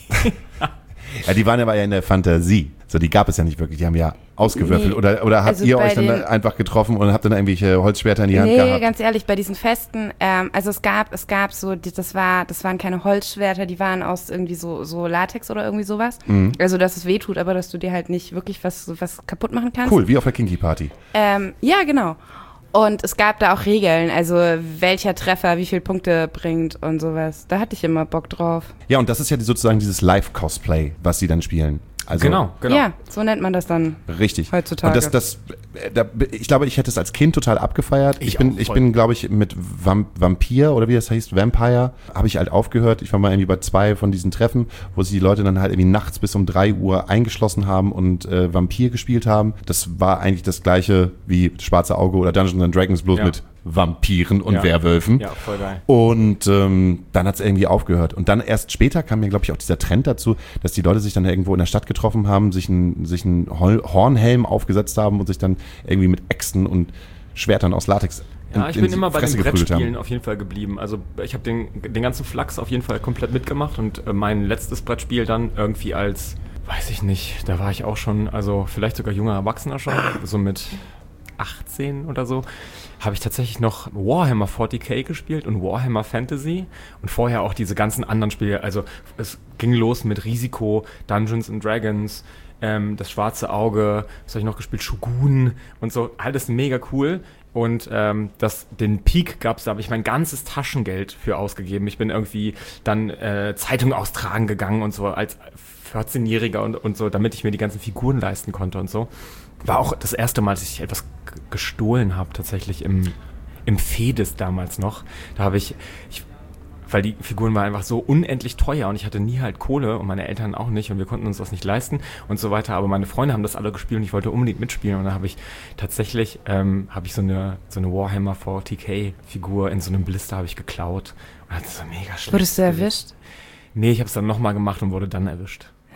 Ja, die waren aber ja in der Fantasie. So, die gab es ja nicht wirklich. Die haben ja ausgewürfelt. Nee. Oder, oder habt Also ihr bei euch dann den- einfach getroffen und habt dann irgendwelche Holzschwerter in die Hand Nee, gehabt? ganz ehrlich, bei diesen Festen, ähm, also es gab, es gab so, die, das war, das waren keine Holzschwerter, die waren aus irgendwie so, so Latex oder irgendwie sowas. Mhm. Also, dass es weh tut, aber dass du dir halt nicht wirklich was, was kaputt machen kannst. Cool, wie auf der Kinky Party. Ähm, ja, genau. Und es gab da auch Regeln, also welcher Treffer wie viele Punkte bringt und sowas. Da hatte ich immer Bock drauf. Ja, und das ist ja sozusagen dieses Live-Cosplay, was sie dann spielen. Also, genau, genau. Ja, so nennt man das dann. Richtig. Heutzutage. Und das, das, äh, da, ich glaube, ich hätte es als Kind total abgefeiert. Ich, Ich bin, auch, ich voll. bin, glaube ich, mit Vamp Vampir oder wie das heißt, Vampire, habe ich halt aufgehört. Ich war mal irgendwie bei zwei von diesen Treffen, wo sie die Leute dann halt irgendwie nachts bis um drei Uhr eingeschlossen haben und äh, Vampir gespielt haben. Das war eigentlich das gleiche wie Schwarze Auge oder Dungeons and Dragons, bloß Ja. mit Vampiren und Ja. Werwölfen. Ja, voll geil. Und ähm, dann hat es irgendwie aufgehört. Und dann erst später kam mir, glaube ich, auch dieser Trend dazu, dass die Leute sich dann irgendwo in der Stadt getroffen haben, sich einen sich einen Hol- Hornhelm aufgesetzt haben und sich dann irgendwie mit Äxten und Schwertern aus Latex Ja, in- ich in bin die immer bei den Fresse geprügelt Brettspielen haben. auf jeden Fall geblieben. Also ich habe den, den ganzen Flachs auf jeden Fall komplett mitgemacht und äh, mein letztes Brettspiel dann irgendwie als, weiß ich nicht, da war ich auch schon, also vielleicht sogar junger Erwachsener schon, so mit achtzehn oder so, habe ich tatsächlich noch Warhammer vierzig K gespielt und Warhammer Fantasy und vorher auch diese ganzen anderen Spiele. Also es ging los mit Risiko, Dungeons and Dragons, ähm, das Schwarze Auge, was habe ich noch gespielt, Shogun und so, alles mega cool. Und ähm, das, den Peak gab's, da habe ich mein ganzes Taschengeld für ausgegeben. Ich bin irgendwie dann äh, Zeitung austragen gegangen und so als vierzehnjähriger und, und so, damit ich mir die ganzen Figuren leisten konnte und so. War auch das erste Mal, dass ich etwas g- gestohlen habe, tatsächlich im, im Fedis damals noch. Da habe ich, ich, weil die Figuren waren einfach so unendlich teuer und ich hatte nie halt Kohle und meine Eltern auch nicht und wir konnten uns das nicht leisten und so weiter. Aber meine Freunde haben das alle gespielt und ich wollte unbedingt mitspielen und dann habe ich tatsächlich, ähm, habe ich so eine, so eine Warhammer vierzig K Figur in so einem Blister habe ich geklaut und das ist so mega schlecht. Wurdest du gewesen. erwischt? Nee, ich habe es dann nochmal gemacht und wurde dann erwischt.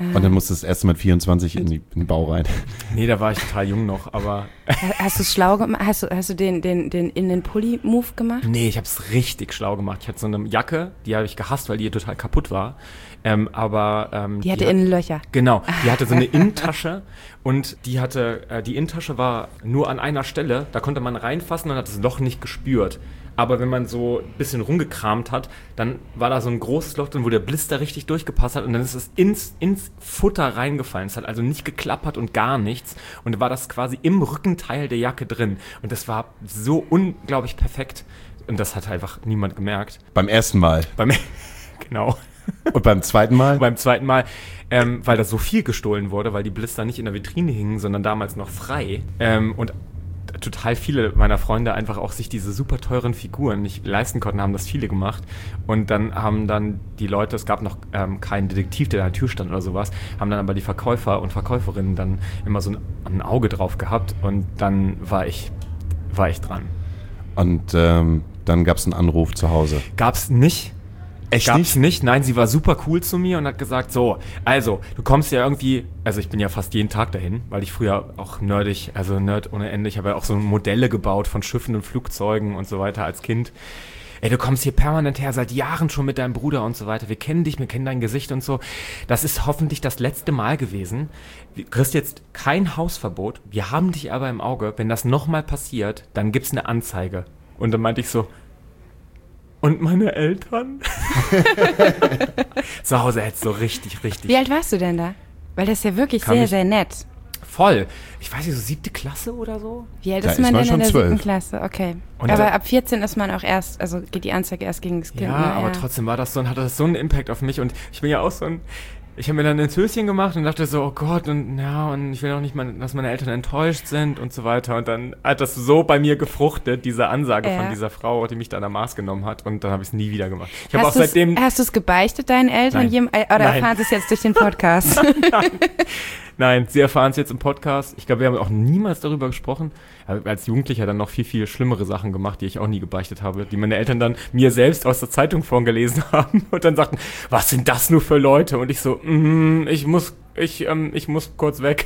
Und dann musstest du das erste Mal mit vierundzwanzig in, die, in den Bau rein. Nee, da war ich total jung noch, aber... Hast du schlau gemacht? Hast du, hast du den, den, den in den Pulli-Move gemacht? Nee, ich hab's richtig schlau gemacht. Ich hatte so eine Jacke, die habe ich gehasst, weil die total kaputt war. Ähm, aber... Ähm, die hatte die Innenlöcher. Hat, genau, die hatte so eine Innentasche und die hatte... Äh, die Innentasche war nur an einer Stelle, da konnte man reinfassen und hat das Loch nicht gespürt. Aber wenn man so ein bisschen rumgekramt hat, dann war da so ein großes Loch drin, wo der Blister richtig durchgepasst hat und dann ist es ins, ins Futter reingefallen. Es hat also nicht geklappert und gar nichts und war das quasi im Rückenteil der Jacke drin. Und das war so unglaublich perfekt und das hat einfach niemand gemerkt. Beim ersten Mal. Beim, genau. Und beim zweiten Mal? Beim zweiten Mal, ähm, weil da so viel gestohlen wurde, weil die Blister nicht in der Vitrine hingen, sondern damals noch frei. Ähm, und total viele meiner Freunde einfach auch sich diese super teuren Figuren nicht leisten konnten, haben das viele gemacht. Und dann haben dann die Leute, es gab noch ähm, keinen Detektiv, der an der Tür stand oder sowas, haben dann aber die Verkäufer und Verkäuferinnen dann immer so ein, ein Auge drauf gehabt und dann war ich, war ich dran. Und ähm, dann gab es einen Anruf zu Hause. Gab's nicht. Echt Gab's nicht? nicht? Nein, sie war super cool zu mir und hat gesagt, so, also, du kommst ja irgendwie, also ich bin ja fast jeden Tag dahin, weil ich früher auch nerdig, also Nerd ohne Ende, ich habe ja auch so Modelle gebaut von Schiffen und Flugzeugen und so weiter als Kind. Ey, du kommst hier permanent her, seit Jahren schon mit deinem Bruder und so weiter, wir kennen dich, wir kennen dein Gesicht und so. Das ist hoffentlich das letzte Mal gewesen. Du kriegst jetzt kein Hausverbot, wir haben dich aber im Auge, wenn das nochmal passiert, dann gibt's eine Anzeige. Und dann meinte ich so, und meine Eltern? Zu Hause hättest du so richtig, richtig... Wie alt warst du denn da? Weil das ist ja wirklich Kann sehr, ich- sehr nett. Voll. Ich weiß nicht, so siebte Klasse oder so? Wie alt Da ist ist man man denn schon in der zwölf. siebten Klasse? Okay. Und aber da- ab vierzehn ist man auch erst, also geht die Anzeige erst gegen das Kind. Ja, ne? aber trotzdem war das so und hatte das so einen Impact auf mich und ich bin ja auch so ein... Ich habe mir dann ein Höschen gemacht und dachte so, oh Gott, und ja, und ich will auch nicht, mal, dass meine Eltern enttäuscht sind und so weiter. Und dann hat das so bei mir gefruchtet, diese Ansage Ja. von dieser Frau, die mich da an der Maß genommen hat. Und dann habe ich es nie wieder gemacht. Ich habe auch Hast du's- seitdem... Hast du es gebeichtet deinen Eltern? Nein. Jem, äh, oder Nein. erfahren sie es jetzt durch den Podcast? Nein, sie erfahren es jetzt im Podcast. Ich glaube, wir haben auch niemals darüber gesprochen. Aber als Jugendlicher dann noch viel, viel schlimmere Sachen gemacht, die ich auch nie gebeichtet habe, die meine Eltern dann mir selbst aus der Zeitung vorgelesen haben und dann sagten, was sind das nur für Leute? Und ich so, mm, ich muss, ich, ähm, ich muss kurz weg.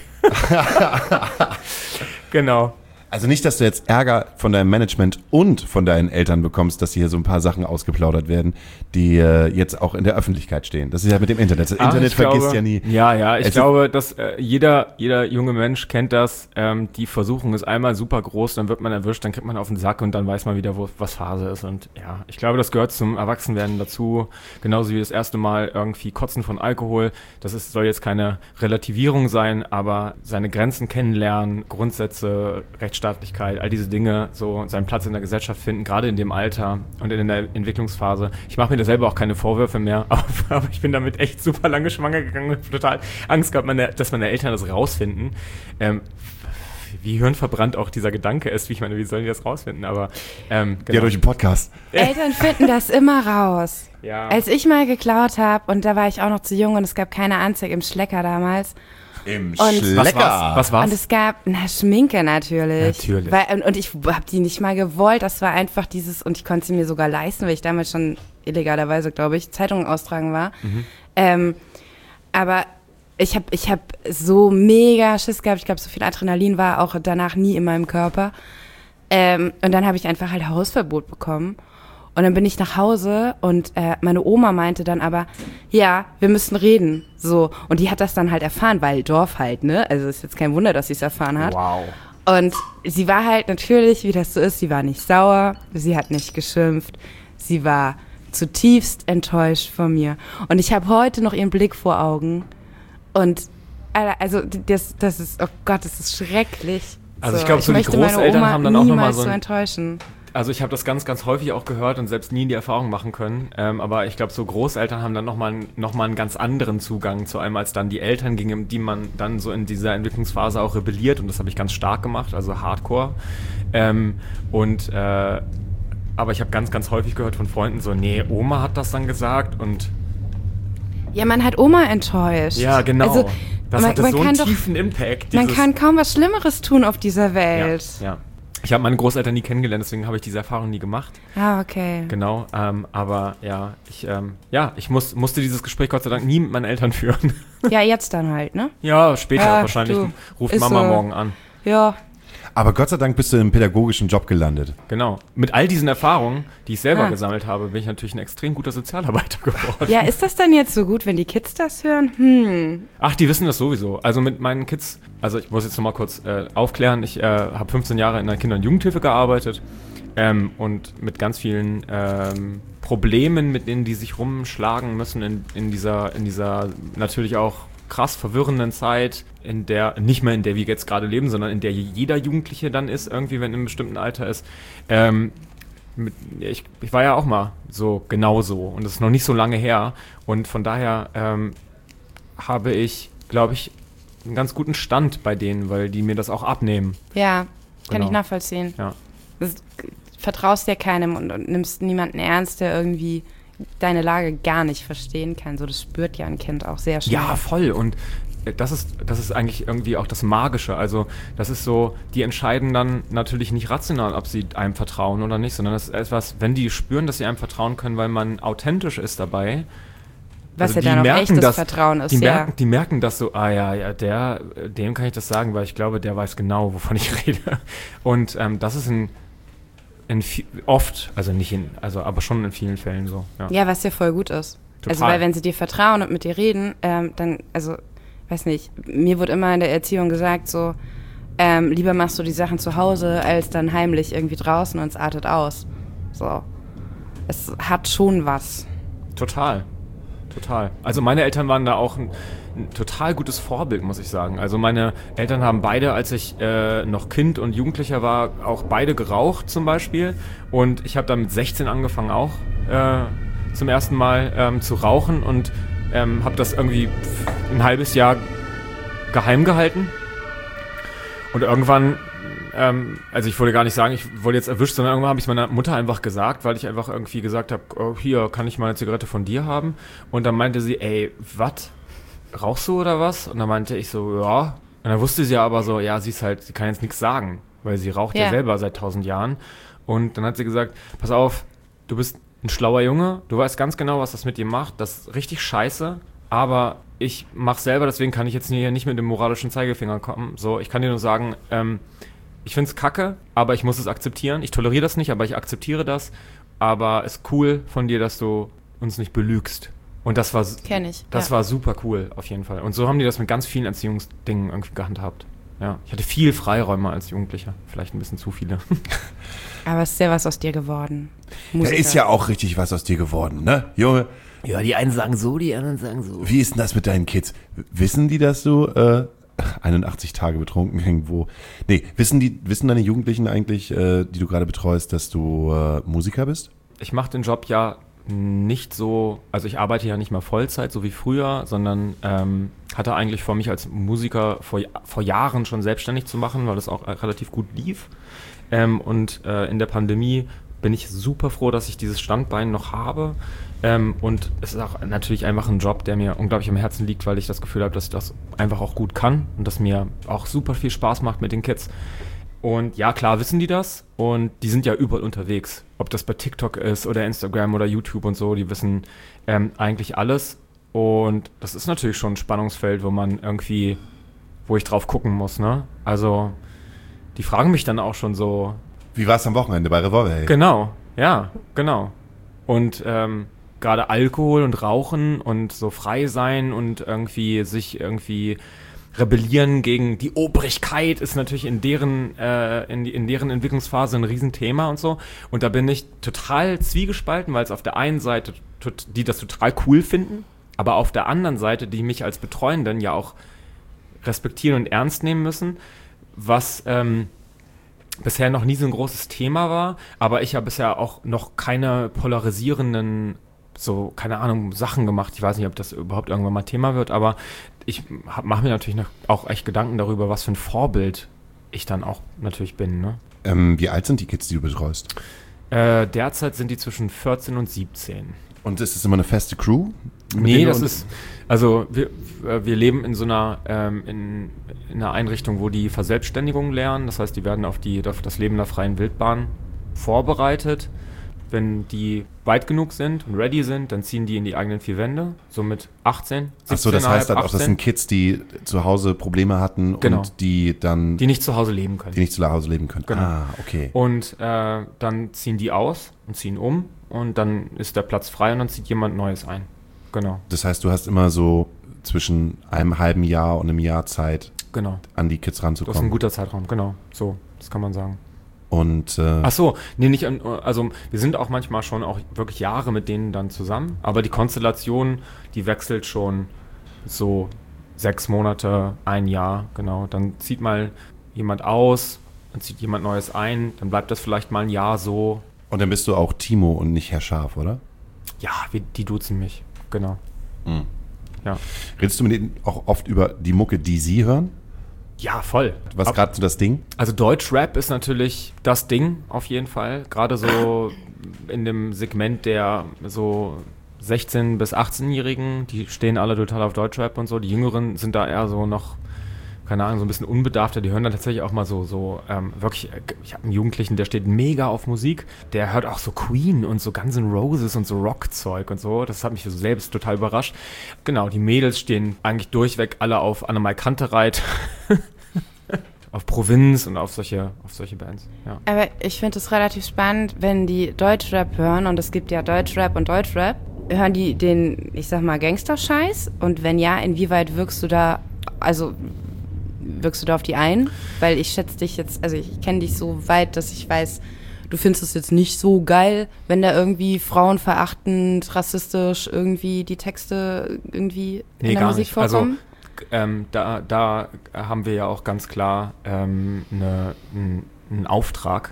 Genau. Also nicht, dass du jetzt Ärger von deinem Management und von deinen Eltern bekommst, dass hier so ein paar Sachen ausgeplaudert werden, die äh, jetzt auch in der Öffentlichkeit stehen. Das ist ja mit dem Internet. Das Ach, Internet ich vergisst glaube, ja nie. Ja, ja, ich Es- glaube, dass äh, jeder, jeder junge Mensch kennt das. Ähm, die Versuchung ist einmal super groß, dann wird man erwischt, dann kriegt man auf den Sack und dann weiß man wieder, wo was Phase ist. Und ja, ich glaube, das gehört zum Erwachsenwerden dazu. Genauso wie das erste Mal irgendwie Kotzen von Alkohol. Das ist, soll jetzt keine Relativierung sein, aber seine Grenzen kennenlernen, Grundsätze, Rechtsstaatlichkeit, all diese Dinge, so seinen Platz in der Gesellschaft finden, gerade in dem Alter und in der Entwicklungsphase. Ich mache mir da selber auch keine Vorwürfe mehr, aber, aber ich bin damit echt super lange schwanger gegangen und total Angst gehabt, meine, dass meine Eltern das rausfinden. Ähm, wie hirnverbrannt auch dieser Gedanke ist, wie ich meine, wie sollen die das rausfinden? Aber ähm, genau. Ja, durch den Podcast. Eltern finden das immer raus. Ja. Als ich mal geklaut habe, und da war ich auch noch zu jung und es gab keine Anzeige im Schlecker damals. Im Und- was Schlecker. war's? Was war's? Und es gab, na, Schminke natürlich. Natürlich. Weil, und, und ich habe die nicht mal gewollt. Das war einfach dieses, und ich konnte sie mir sogar leisten, weil ich damals schon illegalerweise, glaube ich, Zeitungen austragen war. Mhm. Ähm, aber ich habe ich hab so mega Schiss gehabt. Ich glaube, so viel Adrenalin war auch danach nie in meinem Körper. Ähm, und dann habe ich einfach halt Hausverbot bekommen. Und dann bin ich nach Hause und äh, meine Oma meinte dann aber, ja, wir müssen reden. So. Und die hat das dann halt erfahren, weil Dorf halt, ne? Also ist jetzt kein Wunder, dass sie es erfahren hat. Wow. Und sie war halt natürlich, wie das so ist, sie war nicht sauer, sie hat nicht geschimpft, sie war zutiefst enttäuscht von mir. Und ich habe heute noch ihren Blick vor Augen. Und Alter, also das, das ist, oh Gott, das ist schrecklich. Also ich glaube, so die möchte meine Großeltern Oma haben dann auch noch mal niemals so ein- enttäuschen. Also ich habe das ganz, ganz häufig auch gehört und selbst nie in die Erfahrung machen können. Ähm, aber ich glaube, so Großeltern haben dann nochmal noch mal einen ganz anderen Zugang zu einem als dann die Eltern, gegen die man dann so in dieser Entwicklungsphase auch rebelliert. Und das habe ich ganz stark gemacht, also Hardcore. Ähm, und äh, aber ich habe ganz, ganz häufig gehört von Freunden so, nee, Oma hat das dann gesagt und Ja, man hat Oma enttäuscht. ja, genau. Also, das man, hatte man so kann einen doch, tiefen Impact. man dieses- kann kaum was Schlimmeres tun auf dieser ja, Welt. ja. Ich habe meine Großeltern nie kennengelernt, deswegen habe ich diese Erfahrung nie gemacht. Ah, okay. Genau, ähm, aber ja, ich, ähm, ja, ich muss, musste dieses Gespräch Gott sei Dank nie mit meinen Eltern führen. Ja, jetzt dann halt, ne? Ja, später Ja, wahrscheinlich du, ruft ist Mama so. morgen an. Ja. Aber Gott sei Dank bist du im pädagogischen Job gelandet. Genau. Mit all diesen Erfahrungen, die ich selber Ah. gesammelt habe, bin ich natürlich ein extrem guter Sozialarbeiter geworden. Ja, ist das dann jetzt so gut, wenn die Kids das hören? Hm. Ach, die wissen das sowieso. Also mit meinen Kids, also ich muss jetzt nochmal kurz äh, aufklären, ich äh, habe fünfzehn Jahre in der Kinder- und Jugendhilfe gearbeitet ähm, und mit ganz vielen ähm, Problemen, mit denen die sich rumschlagen müssen in, in, dieser, in dieser natürlich auch krass verwirrenden Zeit, in der, nicht mehr in der wir jetzt gerade leben, sondern in der jeder Jugendliche dann ist, irgendwie, wenn in einem bestimmten Alter ist. Ähm, mit, ich, ich war ja auch mal so genauso und das ist noch nicht so lange her und von daher ähm, habe ich, glaube ich, einen ganz guten Stand bei denen, weil die mir das auch abnehmen. Ja, kann Genau. ich nachvollziehen. Ja. Das, vertraust ja keinem und, und nimmst niemanden ernst, der irgendwie deine Lage gar nicht verstehen kann. So, das spürt ja ein Kind auch sehr schnell. Ja, voll. Und äh, das ist, das ist eigentlich irgendwie auch das Magische. Also das ist so, die entscheiden dann natürlich nicht rational, ob sie einem vertrauen oder nicht, sondern das ist etwas, wenn die spüren, dass sie einem vertrauen können, weil man authentisch ist dabei. Was Also ja die dann auch merken echtes das- Vertrauen ist, Die ja. merken, die merken das so, ah ja, ja, der, äh, dem kann ich das sagen, weil ich glaube, der weiß genau, wovon ich rede. Und ähm, das ist in, in vi- oft, also nicht in, also aber schon in vielen Fällen so. Ja. Ja, was ja voll gut ist. Total. Also, weil wenn sie dir vertrauen und mit dir reden, ähm, dann, also, weiß nicht, mir wurde immer in der Erziehung gesagt, so, ähm, lieber machst du die Sachen zu Hause, als dann heimlich irgendwie draußen und es artet aus. So. Es hat schon was. Total. Total. Also meine Eltern waren da auch ein, ein total gutes Vorbild, muss ich sagen. Also meine Eltern haben beide, als ich äh, noch Kind und Jugendlicher war, auch beide geraucht zum Beispiel. Und ich habe dann mit sechzehn angefangen auch äh, zum ersten Mal ähm, zu rauchen und ähm, habe das irgendwie ein halbes Jahr geheim gehalten. Und irgendwann, ähm, also ich wollte gar nicht sagen, ich wurde jetzt erwischt, sondern irgendwann habe ich es meiner Mutter einfach gesagt, weil ich einfach irgendwie gesagt habe, oh, hier, kann ich mal eine Zigarette von dir haben? Und dann meinte sie, ey, was? Rauchst du oder was? Und dann meinte ich so, ja. Und dann wusste sie ja aber so, ja, sie ist halt, sie kann jetzt nichts sagen, weil sie raucht ja Ja. selber seit tausend Jahren. Und dann hat sie gesagt, pass auf, du bist ein schlauer Junge, du weißt ganz genau, was das mit dir macht, das ist richtig scheiße, aber ich mach selber, deswegen kann ich jetzt hier nicht mit dem moralischen Zeigefinger kommen. So, ich kann dir nur sagen, ähm, ich find's kacke, aber ich muss es akzeptieren. Ich toleriere das nicht, aber ich akzeptiere das. Aber es ist cool von dir, dass du uns nicht belügst. Und das war, Kenn ich, das ja. war super cool, auf jeden Fall. Und so haben die das mit ganz vielen Erziehungsdingen irgendwie gehandhabt. Ja, ich hatte viel Freiräume als Jugendlicher. Vielleicht ein bisschen zu viele. Aber es ist ja was aus dir geworden. Da Musiker. ist ja auch richtig was aus dir geworden, ne? Junge, Ja, die einen sagen so, die anderen sagen so. wie ist denn das mit deinen Kids? Wissen die, dass du äh, einundachtzig Tage betrunken irgendwo... Nee, wissen die, wissen deine Jugendlichen eigentlich, äh, die du gerade betreust, dass du äh, Musiker bist? Ich mache den Job ja nicht so, also ich arbeite ja nicht mal Vollzeit, so wie früher, sondern ähm, hatte eigentlich vor, mich als Musiker vor, vor Jahren schon selbstständig zu machen, weil das auch relativ gut lief. Ähm, und äh, in der Pandemie bin ich super froh, dass ich dieses Standbein noch habe. Ähm, und es ist auch natürlich einfach ein Job, der mir unglaublich am Herzen liegt, weil ich das Gefühl habe, dass ich das einfach auch gut kann und dass mir auch super viel Spaß macht mit den Kids. Und ja, klar wissen die das und die sind ja überall unterwegs. Ob das bei TikTok ist oder Instagram oder YouTube und so, die wissen ähm, eigentlich alles. Und das ist natürlich schon ein Spannungsfeld, wo man irgendwie, wo ich drauf gucken muss, ne? Also, die fragen mich dann auch schon so. Wie war es am Wochenende bei Revolver? Genau, ja, genau. Und ähm, gerade Alkohol und Rauchen und so frei sein und irgendwie sich irgendwie rebellieren gegen die Obrigkeit ist natürlich in deren äh, in, in deren Entwicklungsphase ein Riesenthema und so. Und da bin ich total zwiegespalten, weil es auf der einen Seite tot, die das total cool finden, aber auf der anderen Seite die mich als Betreuenden ja auch respektieren und ernst nehmen müssen, was ähm, bisher noch nie so ein großes Thema war, aber ich habe bisher auch noch keine polarisierenden, so, keine Ahnung, Sachen gemacht. Ich weiß nicht, ob das überhaupt irgendwann mal Thema wird, aber ich mache mir natürlich noch auch echt Gedanken darüber, was für ein Vorbild ich dann auch natürlich bin. Ne? Ähm, wie alt sind die Kids, die du betreust? Äh, derzeit sind die zwischen vierzehn und siebzehn. Und ist es immer eine feste Crew? mit Nee, denen das du- ist, Also wir, wir leben in so einer, ähm, in, in einer Einrichtung, wo die Verselbstständigung lernen. Das heißt, die werden auf, die, auf das Leben in der freien Wildbahn vorbereitet. Wenn die weit genug sind und ready sind, dann ziehen die in die eigenen vier Wände, so mit achtzehn, siebzehn, Achso, das heißt dann auch, achtzehn, das sind Kids, die zu Hause Probleme hatten genau. und die dann... Die nicht zu Hause leben können. Die nicht zu Hause leben können. Genau. Ah, okay. Und äh, dann ziehen die aus und ziehen um und dann ist der Platz frei und dann zieht jemand Neues ein. Genau. Das heißt, du hast immer so zwischen einem halben Jahr und einem Jahr Zeit, genau. an die Kids ranzukommen. Das ist ein guter Zeitraum, genau. So, das kann man sagen. Und, äh, Ach so, nee, nicht, an- also wir sind auch manchmal schon auch wirklich Jahre mit denen dann zusammen, aber die Konstellation, die wechselt schon so sechs Monate, ein Jahr, genau. Dann zieht mal jemand aus, dann zieht jemand Neues ein, dann bleibt das vielleicht mal ein Jahr so. und dann bist du auch Timo und nicht Herr Scharf, oder? Ja, wir, die duzen mich, genau. Mhm. Ja. Redest du mit denen auch oft über die Mucke, die sie hören? Ja, voll. Was Ab- gerade so das Ding? Also Deutschrap ist natürlich das Ding auf jeden Fall. Gerade so in dem Segment der so sechzehn- bis achtzehnjährigen, die stehen alle total auf Deutschrap und so. Die Jüngeren sind da eher so noch, keine Ahnung, so ein bisschen unbedarfter. Die hören dann tatsächlich auch mal so, so ähm, wirklich, äh, ich habe einen Jugendlichen, der steht mega auf Musik. Der hört auch so Queen und so Guns N' Roses und so Rockzeug und so. Das hat mich so selbst total überrascht. Genau, die Mädels stehen eigentlich durchweg alle auf Annemai Kantereit. Auf Provinz und auf solche, auf solche Bands, ja. Aber ich finde es relativ spannend, wenn die Deutschrap hören, und es gibt ja Deutschrap und Deutschrap, hören die den, ich sag mal, Gangster-Scheiß? Und wenn ja, inwieweit wirkst du da, also wirkst du da auf die ein? Weil ich schätze dich jetzt, also ich kenne dich so weit, dass ich weiß, du findest es jetzt nicht so geil, wenn da irgendwie frauenverachtend, rassistisch irgendwie die Texte irgendwie Nee, in der gar Musik nicht. vorkommen? Also ähm, da, da haben wir ja auch ganz klar ähm, ne, n- einen Auftrag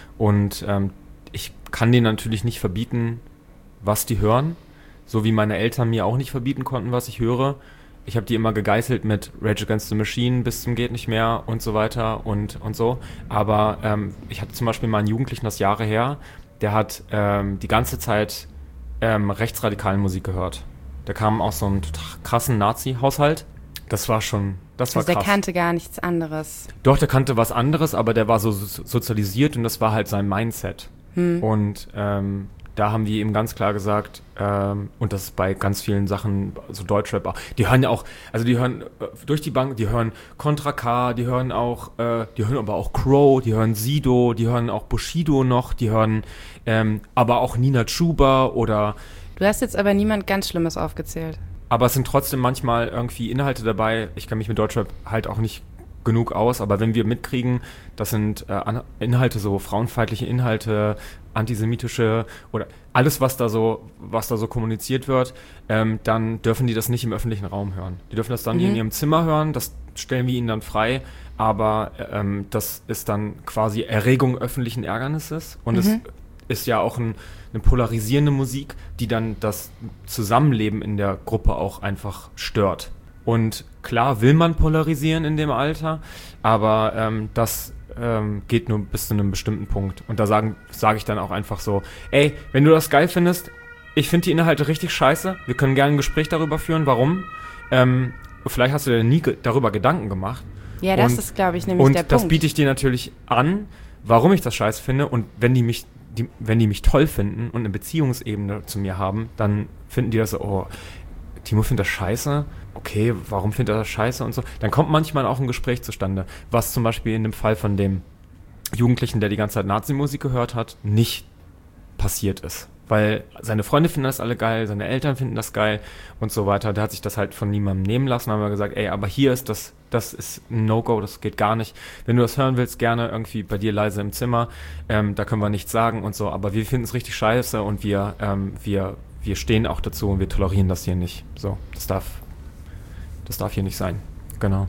und ähm, ich kann denen natürlich nicht verbieten, was die hören, so wie meine Eltern mir auch nicht verbieten konnten, was ich höre. Ich habe die immer gegeißelt mit Rage Against the Machine bis zum geht nicht mehr und so weiter und, und so. Aber ähm, ich hatte zum Beispiel mal einen Jugendlichen, das Jahre her, der hat ähm, die ganze Zeit ähm, rechtsradikalen Musik gehört. Der kam aus so einem total krassen Nazi-Haushalt. Das war schon, das war Also der krass. kannte gar nichts anderes. Doch, der kannte was anderes, aber der war so so- sozialisiert und das war halt sein Mindset. Hm. Und ähm, da haben wir ihm ganz klar gesagt, ähm, und das ist bei ganz vielen Sachen, so Deutschrap auch, die hören ja auch, also die hören äh, durch die Bank, die hören Contra K, die hören auch, äh, die hören aber auch Crow, die hören Sido, die hören auch Bushido noch, die hören ähm, aber auch Nina Chuba oder, Du hast jetzt aber niemand ganz Schlimmes aufgezählt. aber es sind trotzdem manchmal irgendwie Inhalte dabei, ich kann mich mit Deutschrap halt auch nicht genug aus, aber wenn wir mitkriegen, das sind äh, An- Inhalte, so frauenfeindliche Inhalte, antisemitische oder alles, was da so, was da so kommuniziert wird, ähm, dann dürfen die das nicht im öffentlichen Raum hören. Die dürfen das dann Mhm. in ihrem Zimmer hören, das stellen wir ihnen dann frei, aber ähm, das ist dann quasi Erregung öffentlichen Ärgernisses und es Mhm. ist ja auch ein, eine polarisierende Musik, die dann das Zusammenleben in der Gruppe auch einfach stört. Und klar will man polarisieren in dem Alter, aber ähm, das ähm, geht nur bis zu einem bestimmten Punkt. Und da sagen sage ich dann auch einfach so, ey, wenn du das geil findest, ich finde die Inhalte richtig scheiße, wir können gerne ein Gespräch darüber führen, warum. Ähm, vielleicht hast du dir nie ge- darüber Gedanken gemacht. Ja, das Und- ist, glaube ich, nämlich Und der das Punkt. biete ich dir natürlich an, warum ich das scheiße finde. Und wenn die mich, die, wenn die mich toll finden und eine Beziehungsebene zu mir haben, dann finden die das so, oh, Timo findet das scheiße. Okay, warum findet er das scheiße und so. Dann kommt manchmal auch ein Gespräch zustande, was zum Beispiel in dem Fall von dem Jugendlichen, der die ganze Zeit Nazi-Musik gehört hat, nicht passiert ist. Weil seine Freunde finden das alle geil, seine Eltern finden das geil und so weiter. Der hat sich das halt von niemandem nehmen lassen. Da haben wir gesagt, ey, aber hier ist das, das ist ein No-Go, das geht gar nicht. Wenn du das hören willst, gerne irgendwie bei dir leise im Zimmer. Ähm, da können wir nichts sagen und so. Aber wir finden es richtig scheiße und wir, ähm, wir, wir stehen auch dazu und wir tolerieren das hier nicht. So, das darf, das darf hier nicht sein. Genau.